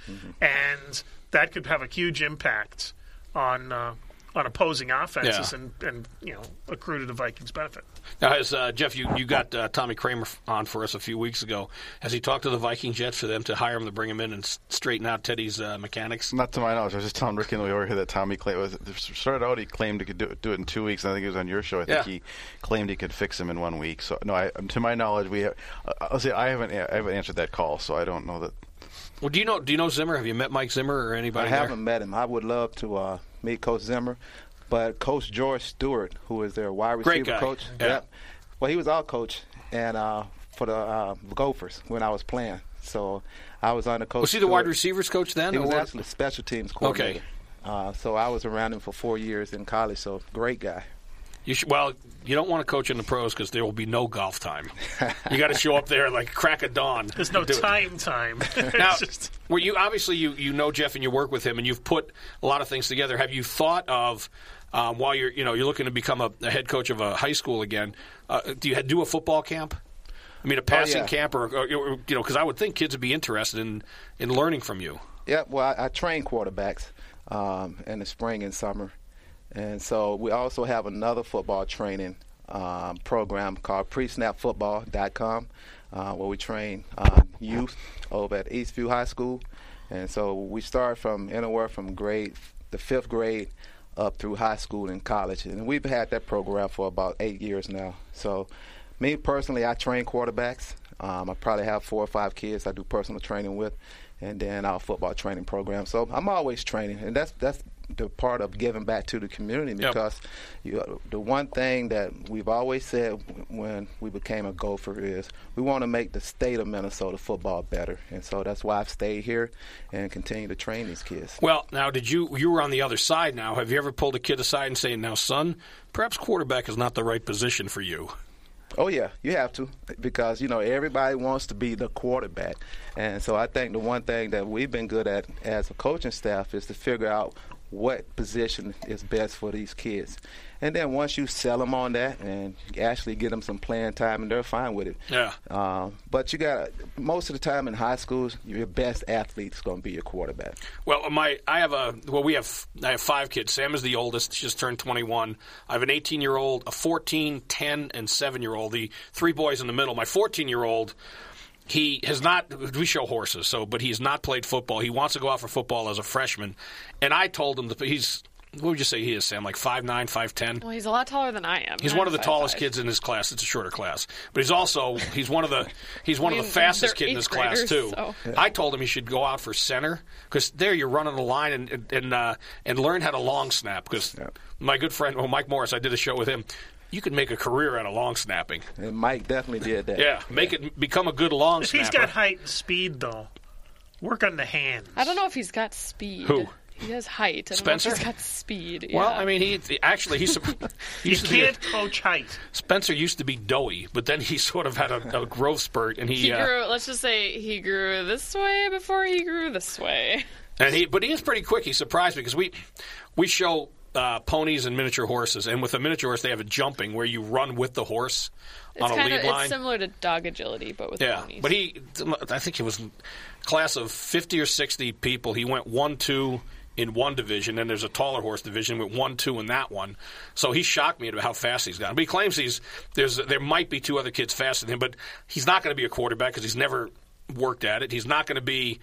Speaker 5: and that could have a huge impact on opposing offenses and accrue to the Vikings' benefit.
Speaker 2: Now, Jeff, you got Tommy Kramer on for us a few weeks ago. Has he talked to the Vikings yet for them to hire him to bring him in and straighten out Teddy's mechanics?
Speaker 3: Not to my knowledge. I was just telling Ricky and we over here that Tommy started out. He claimed he could do it in 2 weeks. I think it was on your show. I think he claimed he could fix him in 1 week. So no, to my knowledge, I'll say I haven't answered that call, so I don't know that.
Speaker 2: Well, do you know Zimmer? Have you met Mike Zimmer or anybody?
Speaker 6: I haven't met him. I would love to meet Coach Zimmer. But Coach George Stewart, who is their wide receiver coach, well, he was our coach and for the Gophers when I was playing. So I was under Coach
Speaker 2: Was he the wide receivers coach then?
Speaker 6: He was actually special teams coordinator. Okay. So I was around him for 4 years in college, so great guy.
Speaker 2: You don't want to coach in the pros because there will be no golf time. You got to show up there like crack of dawn.
Speaker 5: There's no time.
Speaker 2: Now, you know Jeff and you work with him and you've put a lot of things together. Have you thought of while you're looking to become a head coach of a high school again? Do you do a football camp? I mean, a passing camp, or because I would think kids would be interested in learning from you.
Speaker 6: Yeah, well, I train quarterbacks in the spring and summer. And so we also have another football training program called presnapfootball.com where we train youth over at Eastview High School. And so we start from anywhere from the fifth grade up through high school and college. And we've had that program for about 8 years now. So me personally, I train quarterbacks. I probably have 4 or 5 kids I do personal training with. and then our football training program. So I'm always training, and that's the part of giving back to the community, because the one thing that we've always said when we became a Gopher is we want to make the state of Minnesota football better, and so that's why I've stayed here and continue to train these kids.
Speaker 2: Well, now, you were on the other side now. Have you ever pulled a kid aside and saying, now, son, perhaps quarterback is not the right position for you?
Speaker 6: Oh, yeah, you have to, because, everybody wants to be the quarterback. And so I think the one thing that we've been good at as a coaching staff is to figure out what position is best for these kids. And then once you sell them on that and actually get them some playing time, and they're fine with it.
Speaker 2: Yeah.
Speaker 6: But you got most of the time in high schools, your best athlete's going to be your quarterback.
Speaker 2: Well, I have 5 kids. Sam is the oldest; she just turned 21. I have an 18-year-old, a 14, 10, and 7-year-old. The 3 boys in the middle. My 14-year-old. He has not – we show horses, but he has not played football. He wants to go out for football as a freshman. And I told him that he's – what would you say he is, Sam, like 5'9", 5'10"?
Speaker 4: Well, he's a lot taller than I am.
Speaker 2: He's one of the tallest kids in his class. It's a shorter class. But he's one of the fastest kids in his class, too. So. I told him he should go out for center, because there you're running the line and learn how to long snap. Because my good friend Mike Morris, I did a show with him. You could make a career out of long snapping.
Speaker 6: And Mike definitely did that.
Speaker 2: Yeah, become a good long snapper.
Speaker 5: He's got height and speed, though. Work on the hands.
Speaker 4: I don't know if he's got speed.
Speaker 2: Who?
Speaker 4: He has height. I don't
Speaker 2: Spencer?
Speaker 4: know if he's got speed.
Speaker 2: Well,
Speaker 4: yeah.
Speaker 2: I mean, you
Speaker 5: can't coach height.
Speaker 2: Spencer used to be doughy, but then he sort of had a growth spurt, and he
Speaker 4: grew. Let's just say he grew this way before he grew this way.
Speaker 2: But he is pretty quick. He surprised me, because we show ponies and miniature horses, and with a miniature horse they have a jumping where you run with the horse on a lead line.
Speaker 4: It's similar to dog agility, but with ponies.
Speaker 2: But I think it was a class of 50 or 60 people. He went 1-2 in one division, and there's a taller horse division with 1-2 in that one. So he shocked me at how fast he's gotten. But he claims there might be 2 other kids faster than him, but he's not going to be a quarterback because he's never worked at it. He's not going to be.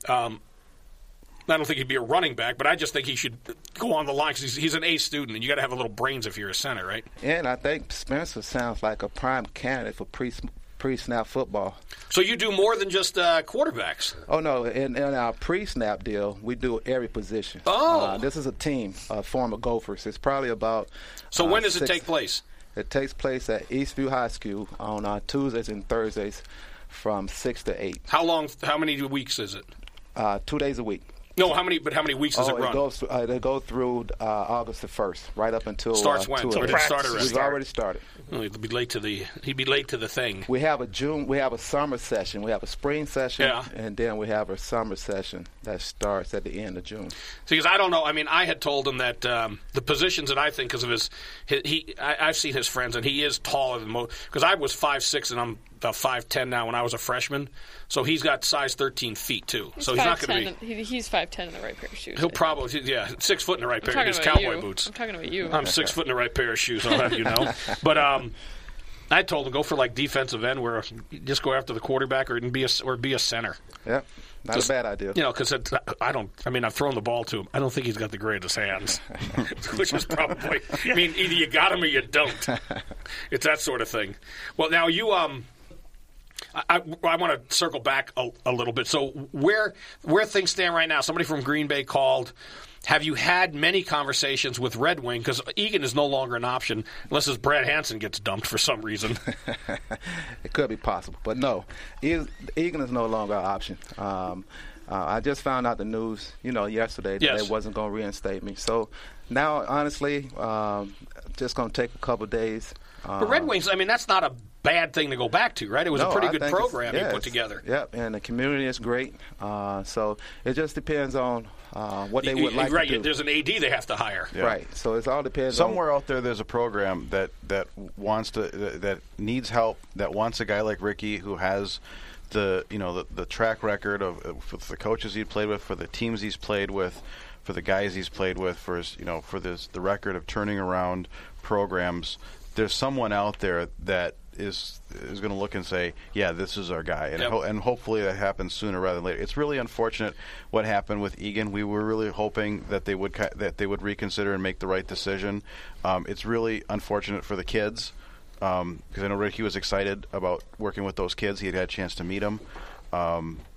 Speaker 2: I don't think he'd be a running back, but I just think he should go on the line because he's an A student, and you got to have a little brains if you're a center, right?
Speaker 6: And I think Spencer sounds like a prime candidate for pre-snap football.
Speaker 2: So you do more than just quarterbacks?
Speaker 6: Oh, no. In our pre-snap deal, we do every position.
Speaker 2: Oh.
Speaker 6: This is a team, former Gophers. It's probably about...
Speaker 2: So when does it take place?
Speaker 6: It takes place at Eastview High School on Tuesdays and Thursdays from 6 to 8.
Speaker 2: How many weeks is it?
Speaker 6: 2 days a week.
Speaker 2: No, how many weeks does it run?
Speaker 6: They go through August the 1st, right up until
Speaker 2: starts when? Or did it start already?
Speaker 6: We've already started.
Speaker 2: Well, he'd be late to the thing.
Speaker 6: We have a summer session, we have a spring session, and then we have a summer session that starts at the end of June.
Speaker 2: See, because I don't know. I mean, I had told him that the positions that I think, because of I've seen his friends, and he is taller than most. Because I was 5'6", and I'm about 5'10" now when I was a freshman. So he's got size 13 feet too. He's not going to
Speaker 4: be. He's 5'10" in the right pair of shoes.
Speaker 2: He'll probably 6 foot in the right pair of his cowboy boots.
Speaker 4: I'm talking about you.
Speaker 2: I'm 6 foot in the right pair of shoes. I'll have you know. But I told him go for like defensive end, where you just go after the quarterback or be a center.
Speaker 6: Yeah. Not a bad idea.
Speaker 2: Because I've thrown the ball to him. I don't think he's got the greatest hands, which is probably. I mean, either you got him or you don't. It's that sort of thing. Well, now you I want to circle back a little bit. So where things stand right now? Somebody from Green Bay called. Have you had many conversations with Red Wing? Because Egan is no longer an option unless Brad Hansen gets dumped for some reason.
Speaker 6: It could be possible, but no. Egan is no longer an option. I just found out the news, yesterday that they wasn't going to reinstate me. So now, honestly, just going to take a couple days.
Speaker 2: But Red Wings, that's not a bad thing to go back to, right? It was a pretty good program you put together.
Speaker 6: Yep, and the community is great. So it just depends on what they would like to do.
Speaker 2: There's an AD they have to hire.
Speaker 6: Yeah. Right, so it all depends.
Speaker 3: Somewhere out there, there's a program that needs help, that wants a guy like Ricky who has the track record of the coaches he played with, for the teams he's played with, for the guys he's played with, for the record of turning around programs. There's someone out there that is going to look and say, yeah, this is our guy, and hopefully that happens sooner rather than later. It's really unfortunate what happened with Egan. We were really hoping that they would reconsider and make the right decision. It's really unfortunate for the kids, because I know Ricky was excited about working with those kids. He had a chance to meet them.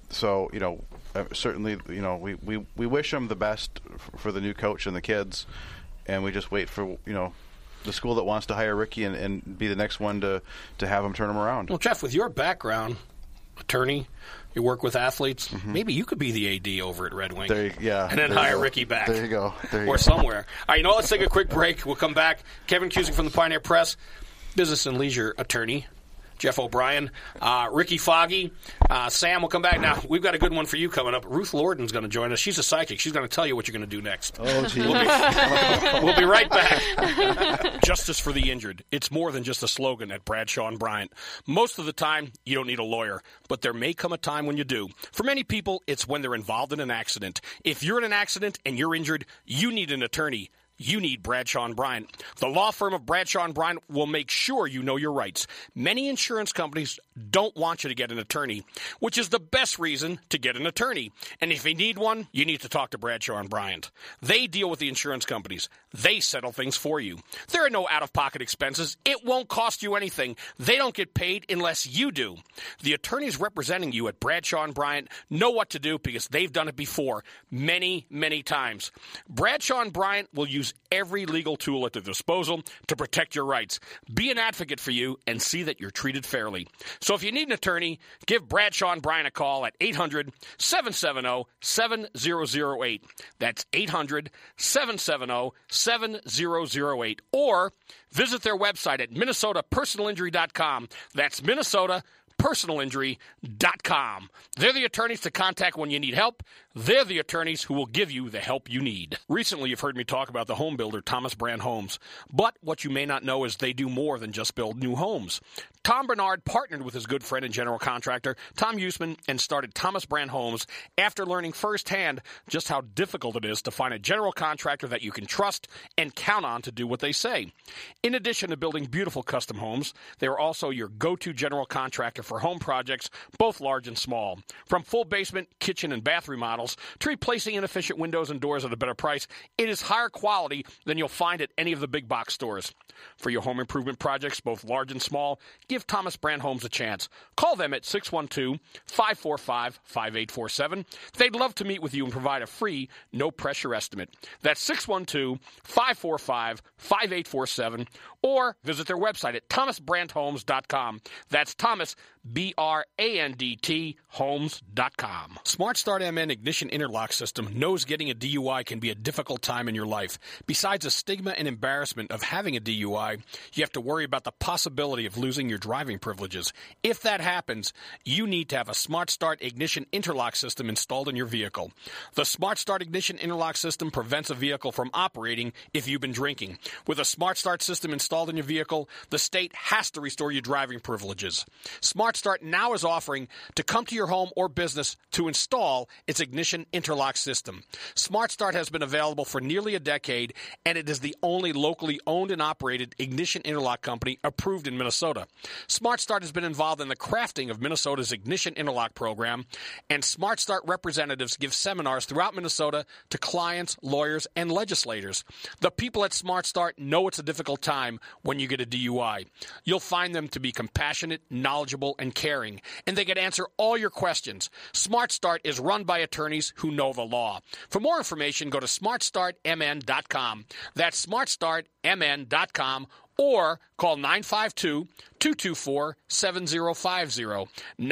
Speaker 3: So, certainly, we wish him the best for the new coach and the kids, and we just wait for, the school that wants to hire Ricky and be the next one to have him turn him around.
Speaker 2: Well, Jeff, with your background, attorney, you work with athletes, maybe you could be the AD over at Red Wing. And then hire Ricky back.
Speaker 3: There you go.
Speaker 2: Or somewhere. All right, let's take a quick break. We'll come back. Kevin Cusick from the Pioneer Press, business and leisure attorney. Jeff O'Brien, Ricky Foggy, Sam will come back. Now, we've got a good one for you coming up. Ruth Lorden's going to join us. She's a psychic. She's going to tell you what you're going to do next.
Speaker 3: Oh, geez.
Speaker 2: We'll be right back. Justice for the injured. It's more than just a slogan at Bradshaw and Bryant. Most of the time, you don't need a lawyer, but there may come a time when you do. For many people, it's when they're involved in an accident. If you're in an accident and you're injured, you need an attorney. You need Bradshaw and Bryant. The law firm of Bradshaw and Bryant will make sure you know your rights. Many insurance companies don't want you to get an attorney, which is the best reason to get an attorney. And if you need one, you need to talk to Bradshaw and Bryant. They deal with the insurance companies. They settle things for you. There are no out-of-pocket expenses. It won't cost you anything. They don't get paid unless you do. The attorneys representing you at Bradshaw and Bryant know what to do because they've done it before many, many times. Bradshaw and Bryant will use every legal tool at their disposal to protect your rights. Be an advocate for you and see that you're treated fairly. So if you need an attorney, give Bradshaw and Bryant a call at 800-770-7008. That's 800-770-7008. Or visit their website at minnesotapersonalinjury.com. That's minnesotapersonalinjury.com. They're the attorneys to contact when you need help. They're the attorneys who will give you the help you need. Recently, you've heard me talk about the home builder, Thomas Brand Homes. But what you may not know is they do more than just build new homes. Tom Bernard partnered with his good friend and general contractor, Tom Huesman, and started Thomas Brand Homes after learning firsthand just how difficult it is to find a general contractor that you can trust and count on to do what they say. In addition to building beautiful custom homes, they are also your go-to general contractor for home projects, both large and small. From full basement, kitchen, and bath remodels to replacing inefficient windows and doors at a better price, it is higher quality than you'll find at any of the big box stores. For your home improvement projects, both large and small, give Thomas Brand Homes a chance. Call them at 612-545-5847. They'd love to meet with you and provide a free, no-pressure estimate. That's 612-545-5847. Or visit their website at thomasbrandhomes.com. That's Thomas, B-R-A-N-D-T, homes.com. Smart Start MN Ignition Interlock System knows getting a DUI can be a difficult time in your life. Besides the stigma and embarrassment of having a DUI, you have to worry about the possibility of losing your driving privileges. If that happens, you need to have a Smart Start Ignition Interlock System installed in your vehicle. The Smart Start Ignition Interlock System prevents a vehicle from operating if you've been drinking. With a Smart Start system installed in your vehicle, the state has to restore your driving privileges. Smart Start now is offering to come to your home or business to install its Ignition Interlock System. Smart Start has been available for nearly a decade, and it is the only locally owned and operated Ignition Interlock company approved in Minnesota. Smart Start has been involved in the crafting of Minnesota's Ignition Interlock program, and Smart Start representatives give seminars throughout Minnesota to clients, lawyers, and legislators. The people at Smart Start know it's a difficult time when you get a DUI. You'll find them to be compassionate, knowledgeable, and caring, and they can answer all your questions. Smart Start is run by attorneys who know the law. For more information, go to smartstartmn.com. That's smartstartmn.com, or call 952-224-7050.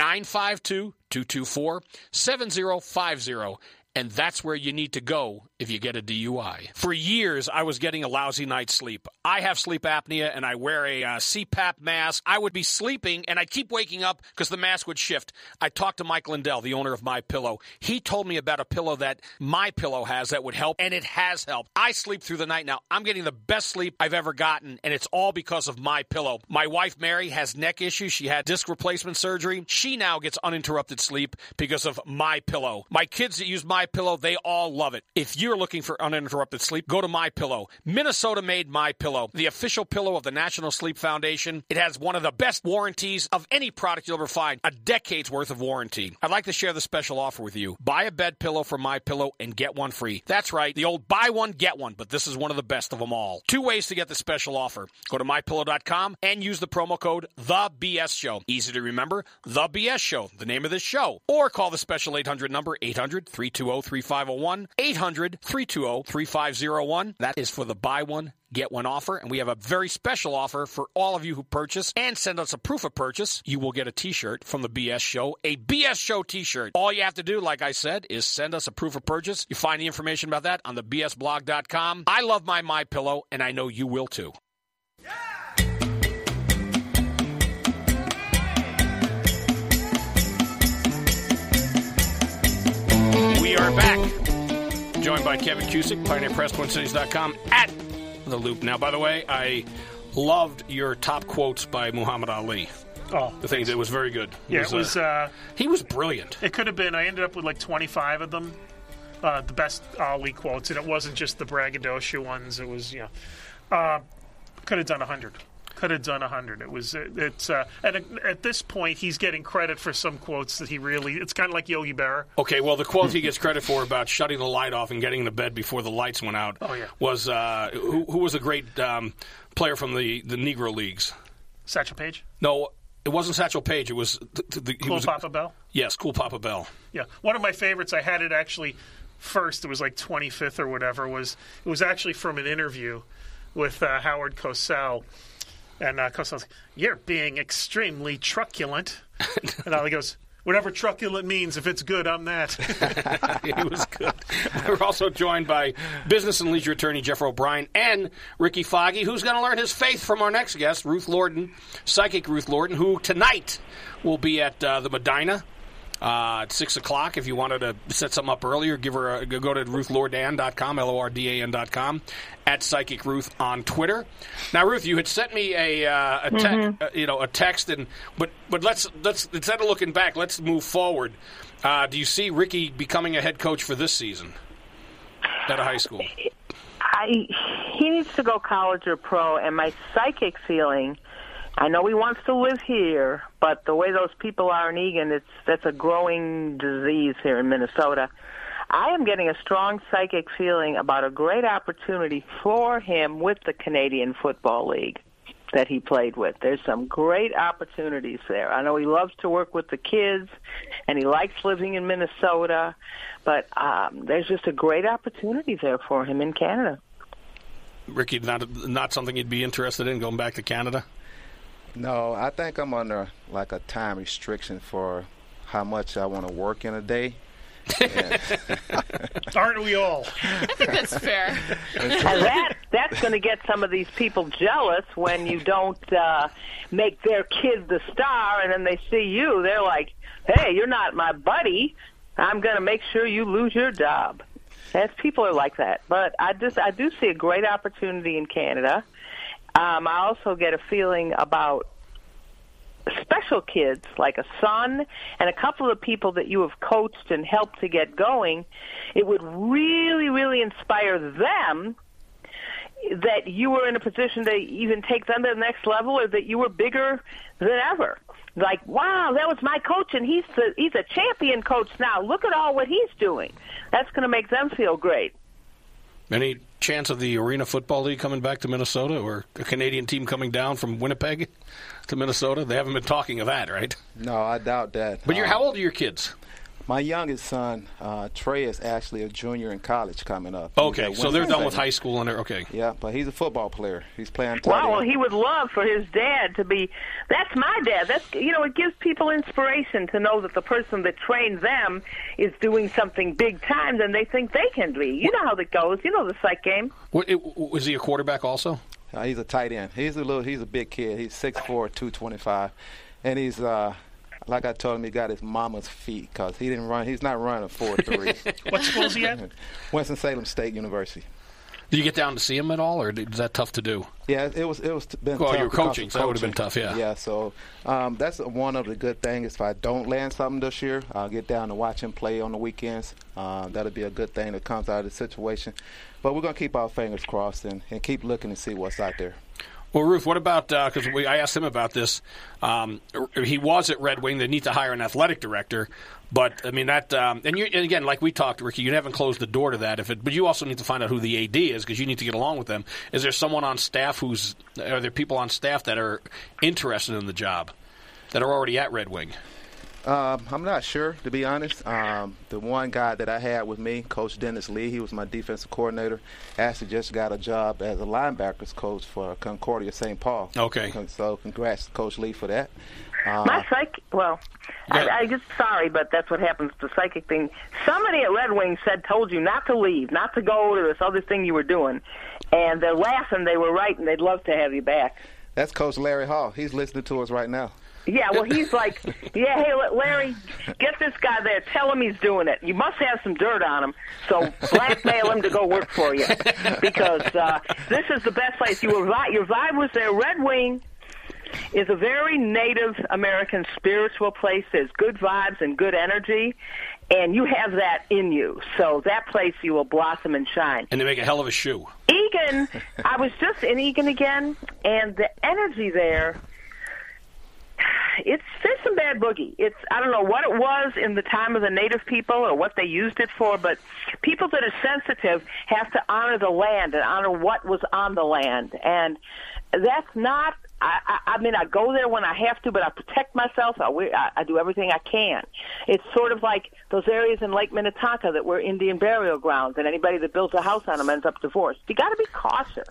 Speaker 2: 952-224-7050. And that's where you need to go if you get a DUI. For years, I was getting a lousy night's sleep. I have sleep apnea, and I wear a CPAP mask. I would be sleeping, and I'd keep waking up because the mask would shift. I talked to Mike Lindell, the owner of MyPillow. He told me about a pillow that MyPillow has that would help, and it has helped. I sleep through the night now. I'm getting the best sleep I've ever gotten, and it's all because of MyPillow. My wife, Mary, has neck issues. She had disc replacement surgery. She now gets uninterrupted sleep because of MyPillow. My kids that use MyPillow MyPillow. They all love it. If you're looking for uninterrupted sleep, go to MyPillow. Minnesota-made MyPillow, the official pillow of the National Sleep Foundation. It has one of the best warranties of any product you'll ever find, a decade's worth of warranty. I'd like to share the special offer with you. Buy a bed pillow from MyPillow and get one free. That's right, the old buy one, get one, but this is one of the best of them all. 2 ways to get the special offer. Go to MyPillow.com and use the promo code THEBSShow. Easy to remember, The BS Show, the name of this show. Or call the special 800 number, 800-320-3501, 800-320-3501. That is for the buy one, get one offer, and we have a very special offer for all of you who purchase and send us a proof of purchase. You will get a t-shirt from the BS Show, a BS Show t-shirt. All you have to do, like I said, is send us a proof of purchase. You find the information about that on thebsblog.com. I love my MyPillow, and I know you will too. We are back, joined by Kevin Cusick, Pioneer Press, TwinCities.com, at The Loop. Now, by the way, I loved your top quotes by Muhammad Ali.
Speaker 5: Oh,
Speaker 2: the thing that was very good.
Speaker 5: Yeah,
Speaker 2: he was brilliant.
Speaker 5: It could have been. I ended up with like 25 of them, the best Ali quotes, and it wasn't just the braggadocio ones. It was, could have done 100. Could have done 100. And at this point, he's getting credit for some quotes that it's kind of like Yogi Berra.
Speaker 2: Okay, well, the quote he gets credit for about shutting the light off and getting to bed before the lights went out was, who was a great player from the Negro Leagues?
Speaker 5: Satchel Paige?
Speaker 2: No, it wasn't Satchel Paige. It was...
Speaker 5: Cool Papa Bell?
Speaker 2: Yes, Cool Papa Bell.
Speaker 5: Yeah. One of my favorites, I had it actually first, it was like 25th or whatever, it was actually from an interview with Howard Cosell. And Cosell's like, "You're being extremely truculent." And Ali goes, "Whatever truculent means, if it's good, I'm that."
Speaker 2: He was good. We're also joined by business and leisure attorney Jeff O'Brien and Ricky Foggy, who's going to learn his faith from our next guest, Ruth Lorden, psychic Ruth Lorden, who tonight will be at the Medina. At 6 o'clock, if you wanted to set something up earlier, go to RuthLordan.com, LORDAN.com, at Psychic Ruth on Twitter. Now, Ruth, you had sent me a text, but let's instead of looking back, let's move forward. Do you see Ricky becoming a head coach for this season at a high school?
Speaker 1: He needs to go college or pro, and my psychic feeling, I know he wants to live here, but the way those people are in Eagan, that's a growing disease here in Minnesota. I am getting a strong psychic feeling about a great opportunity for him with the Canadian Football League that he played with. There's some great opportunities there. I know he loves to work with the kids, and he likes living in Minnesota, but there's just a great opportunity there for him in Canada.
Speaker 2: Ricky, not something you'd be interested in, going back to Canada?
Speaker 6: No, I think I'm under like a time restriction for how much I want to work in a day.
Speaker 5: Aren't we all?
Speaker 4: I think that's fair.
Speaker 1: And that's going to get some of these people jealous when you don't make their kid the star, and then they see you. They're like, "Hey, you're not my buddy. I'm going to make sure you lose your job." As people are like that. But I do see a great opportunity in Canada. I also get a feeling about special kids, like a son and a couple of people that you have coached and helped to get going. It would really, really inspire them that you were in a position to even take them to the next level, or that you were bigger than ever. Like, wow, that was my coach, and he's a champion coach now. Look at all what he's doing. That's going to make them feel great.
Speaker 2: Any chance of the Arena Football League coming back to Minnesota, or a Canadian team coming down from Winnipeg to Minnesota? They haven't been talking of that, right?
Speaker 6: No, I doubt that.
Speaker 2: But how old are your kids?
Speaker 6: My youngest son, Trey, is actually a junior in college coming up.
Speaker 2: Okay, so they're done with high school and they're okay.
Speaker 6: Yeah, but he's a football player. He's playing tight
Speaker 1: Well,
Speaker 6: end.
Speaker 1: he would love for his dad to be. That's my dad. That's it gives people inspiration to know that the person that trained them is doing something big time, and they think they can be. You know how that goes. You know the psych game.
Speaker 2: Was he a quarterback also?
Speaker 6: He's a tight end. He's a big kid. He's 6'4", 225, and he's. Like I told him, he got his mama's feet because he's not running a 4.3.
Speaker 5: What school is he at?
Speaker 6: Winston-Salem State University.
Speaker 2: Did you get down to see him at all, or is that tough to do?
Speaker 6: Yeah, it was been
Speaker 2: well,
Speaker 6: tough.
Speaker 2: you were coaching, so that would have been tough, yeah.
Speaker 6: Yeah, so that's one of the good things. If I don't land something this year, I'll get down to watch him play on the weekends. That'll be a good thing that comes out of the situation. But we're going to keep our fingers crossed and keep looking to see what's out there.
Speaker 2: Well, Ruth, what about, because I asked him about this, he was at Red Wing. They need to hire an athletic director. But, I mean, that, and again, like we talked, Ricky, you haven't closed the door to that. But you also need to find out who the AD is because you need to get along with them. Is there someone on staff are there people on staff that are interested in the job that are already at Red Wing?
Speaker 6: I'm not sure, to be honest. The one guy that I had with me, Coach Dennis Lee, he was my defensive coordinator, actually just got a job as a linebackers coach for Concordia St. Paul.
Speaker 2: Okay.
Speaker 6: So congrats to Coach Lee for that.
Speaker 1: I just sorry, but that's what happens to the psychic thing. Somebody at Red Wing told you not to leave, not to go to this other thing you were doing, and they're laughing. They were right, and they'd love to have you back.
Speaker 6: That's Coach Larry Hall. He's listening to us right now.
Speaker 1: Yeah, well, he's like, yeah, hey, Larry, get this guy there. Tell him he's doing it. You must have some dirt on him, so blackmail him to go work for you because this is the best place. Your vibe was there. Red Wing is a very Native American spiritual place. There's good vibes and good energy, and you have that in you. So that place you will blossom and shine.
Speaker 2: And they make a hell of a shoe.
Speaker 1: Eagan, I was just in Eagan again, and the energy there, there's some bad boogie. I don't know what it was in the time of the Native people or what they used it for, but people that are sensitive have to honor the land and honor what was on the land. And that's not, I mean, I go there when I have to, but I protect myself. I do everything I can. It's sort of like those areas in Lake Minnetonka that were Indian burial grounds, and anybody that builds a house on them ends up divorced. You got to be cautious.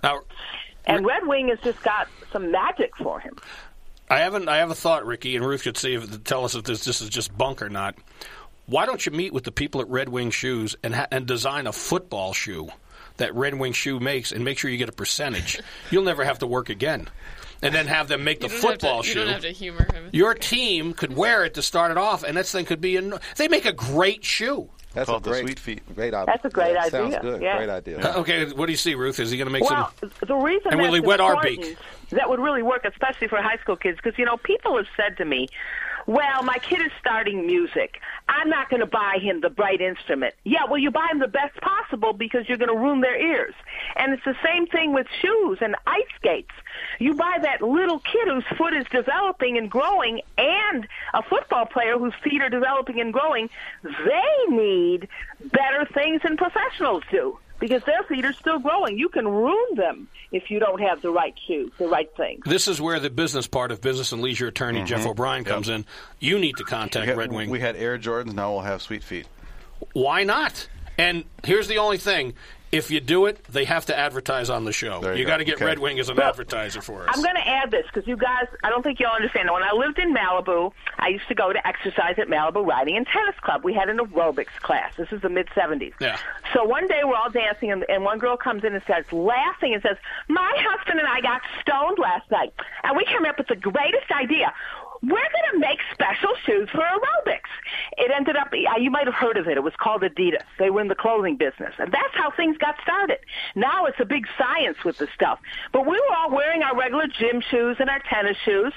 Speaker 1: And Red Wing has just got some magic for him.
Speaker 2: I have a thought, Ricky, and Ruth could tell us if this is just bunk or not. Why don't you meet with the people at Red Wing Shoes and design a football shoe that Red Wing Shoe makes and make sure you get a percentage? You'll never have to work again. And then have them make the football shoe.
Speaker 4: You don't have to humor him.
Speaker 2: Your team could wear it to start it off, and this thing could be they make a great shoe.
Speaker 6: That's
Speaker 3: called the Sweet Feet.
Speaker 6: Great idea.
Speaker 1: That's a great idea.
Speaker 6: Sounds good.
Speaker 1: Yeah.
Speaker 6: Great idea.
Speaker 2: Okay, what do you see, Ruth? Is he going to make some?
Speaker 1: Well, the reason
Speaker 2: and will he wet our beak?
Speaker 1: That would really work, especially for high school kids, because people have said to me, "Well, my kid is starting music. I'm not going to buy him the right instrument." Yeah, well, you buy him the best possible because you're going to ruin their ears. And it's the same thing with shoes and ice skates. You buy that little kid whose foot is developing and growing, and a football player whose feet are developing and growing. They need better things than professionals do, because their feet are still growing. You can ruin them if you don't have the right shoes, the right thing.
Speaker 2: This is where the business part of business and leisure attorney Jeff O'Brien comes in. You need to contact Red Wing.
Speaker 3: We had Air Jordans, now we'll have Sweet Feet.
Speaker 2: Why not? And here's the only thing. If you do it, they have to advertise on the show. You got to get Red Wing as an advertiser for us.
Speaker 1: I'm going to add this because you guys, I don't think you'll understand. When I lived in Malibu, I used to go to exercise at Malibu Riding and Tennis Club. We had an aerobics class. This is the mid-'70s.
Speaker 2: Yeah.
Speaker 1: So one day we're all dancing, and one girl comes in and starts laughing and says, "My husband and I got stoned last night, and we came up with the greatest idea. We're going to make special shoes for aerobics." It ended up, you might have heard of it. It was called Adidas. They were in the clothing business. And that's how things got started. Now it's a big science with the stuff. But we were all wearing our regular gym shoes and our tennis shoes,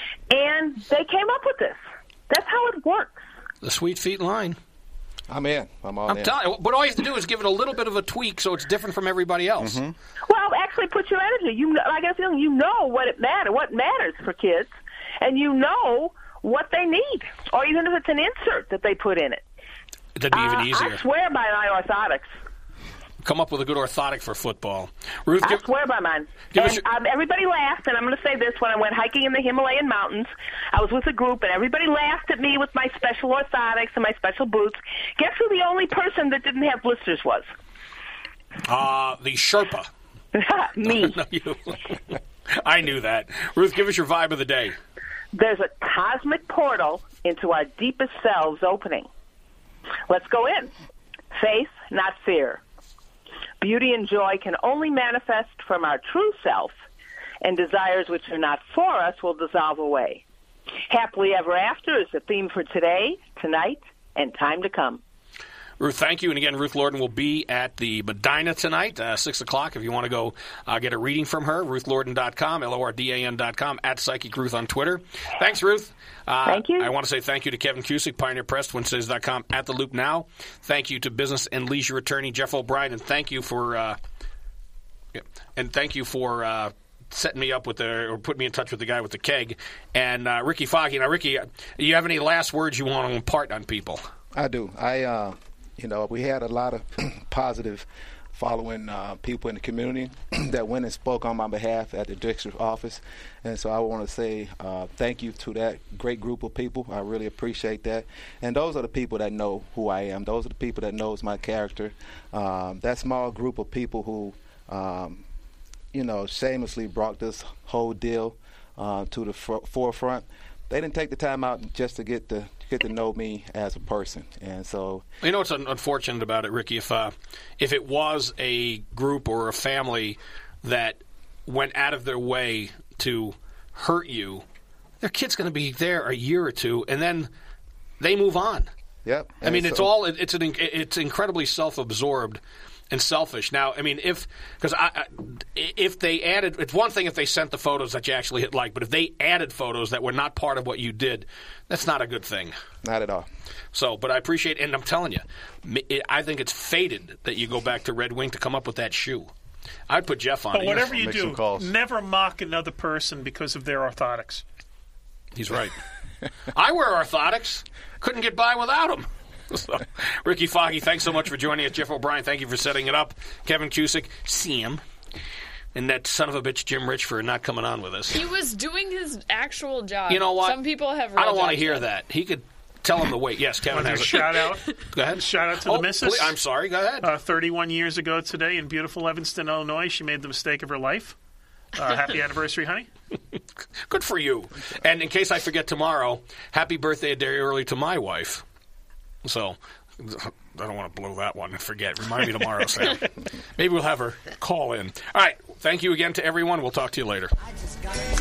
Speaker 1: and they came up with this. That's how it works.
Speaker 2: The Sweet Feet line.
Speaker 6: I'm in. I'm all in.
Speaker 2: I'm telling you, but all you have to do is give it a little bit of a tweak so it's different from everybody else.
Speaker 1: Well, actually put your energy. I got a feeling you know what matters for kids. And you know what they need, or even if it's an insert that they put in it.
Speaker 2: That'd be even easier.
Speaker 1: I swear by my orthotics.
Speaker 2: Come up with a good orthotic for football. Ruth,
Speaker 1: I swear by mine. And everybody laughed, and I'm going to say this, when I went hiking in the Himalayan mountains, I was with a group, and everybody laughed at me with my special orthotics and my special boots. Guess who the only person that didn't have blisters was?
Speaker 2: The Sherpa.
Speaker 1: Me.
Speaker 2: No, you. I knew that. Ruth, give us your vibe of the day.
Speaker 1: There's a cosmic portal into our deepest selves opening. Let's go in. Faith, not fear. Beauty and joy can only manifest from our true self, and desires which are not for us will dissolve away. Happily ever after is the theme for today, tonight, and time to come.
Speaker 2: Ruth, thank you. And again, Ruth Lorden will be at the Medina tonight, 6 o'clock. If you want to go get a reading from her, RuthLorden.com, LORDAN.com, at Psychic Ruth on Twitter. Thanks, Ruth.
Speaker 1: Thank you.
Speaker 2: I want to say thank you to Kevin Cusick, Pioneer Press, TwinCities.com, at The Loop Now. Thank you to business and leisure attorney Jeff O'Brien, and thank you for setting me up with or put me in touch with the guy with the keg, and Ricky Foggy. Now, Ricky, do you have any last words you want to impart on people?
Speaker 6: I do. We had a lot of positive following people in the community that went and spoke on my behalf at the district office, and so I want to say thank you to that great group of people. I really appreciate that, and those are the people that know who I am. Those are the people that knows my character. That small group of people who shamelessly brought this whole deal to the forefront. They didn't take the time out just to get to know me as a person, and so
Speaker 2: what's unfortunate about it, Ricky? If it was a group or a family that went out of their way to hurt you, their kid's going to be there a year or two, and then they move on.
Speaker 6: Yep.
Speaker 2: I mean, it's incredibly self-absorbed and selfish. Now, I mean, if they added, it's one thing if they sent the photos that you actually hit like, but if they added photos that were not part of what you did, that's not a good thing.
Speaker 6: Not at all.
Speaker 2: So, but I appreciate, and I'm telling you, I think it's fated that you go back to Red Wing to come up with that shoe. I'd put Jeff on it.
Speaker 5: But whatever you do, never mock another person because of their orthotics.
Speaker 2: He's right. I wear orthotics. Couldn't get by without them. So, Ricky Foggy, thanks so much for joining us. Jeff O'Brien, thank you for setting it up. Kevin Cusick, Sam, and that son of a bitch Jim Rich for not coming on with us.
Speaker 4: He was doing his actual job.
Speaker 2: You know what?
Speaker 4: Some people have.
Speaker 2: I don't want to hear that. He could tell him to wait. Yes, Kevin has a
Speaker 5: shout out.
Speaker 2: Go ahead.
Speaker 5: Shout out to the missus.
Speaker 2: I'm sorry. Go ahead.
Speaker 5: 31 years ago today in beautiful Evanston, Illinois, she made the mistake of her life. Happy anniversary, honey.
Speaker 2: Good for you. And in case I forget tomorrow, happy birthday a day early to my wife. So, I don't want to blow that one and forget. Remind me tomorrow, Sam. Maybe we'll have her call in. All right. Thank you again to everyone. We'll talk to you later.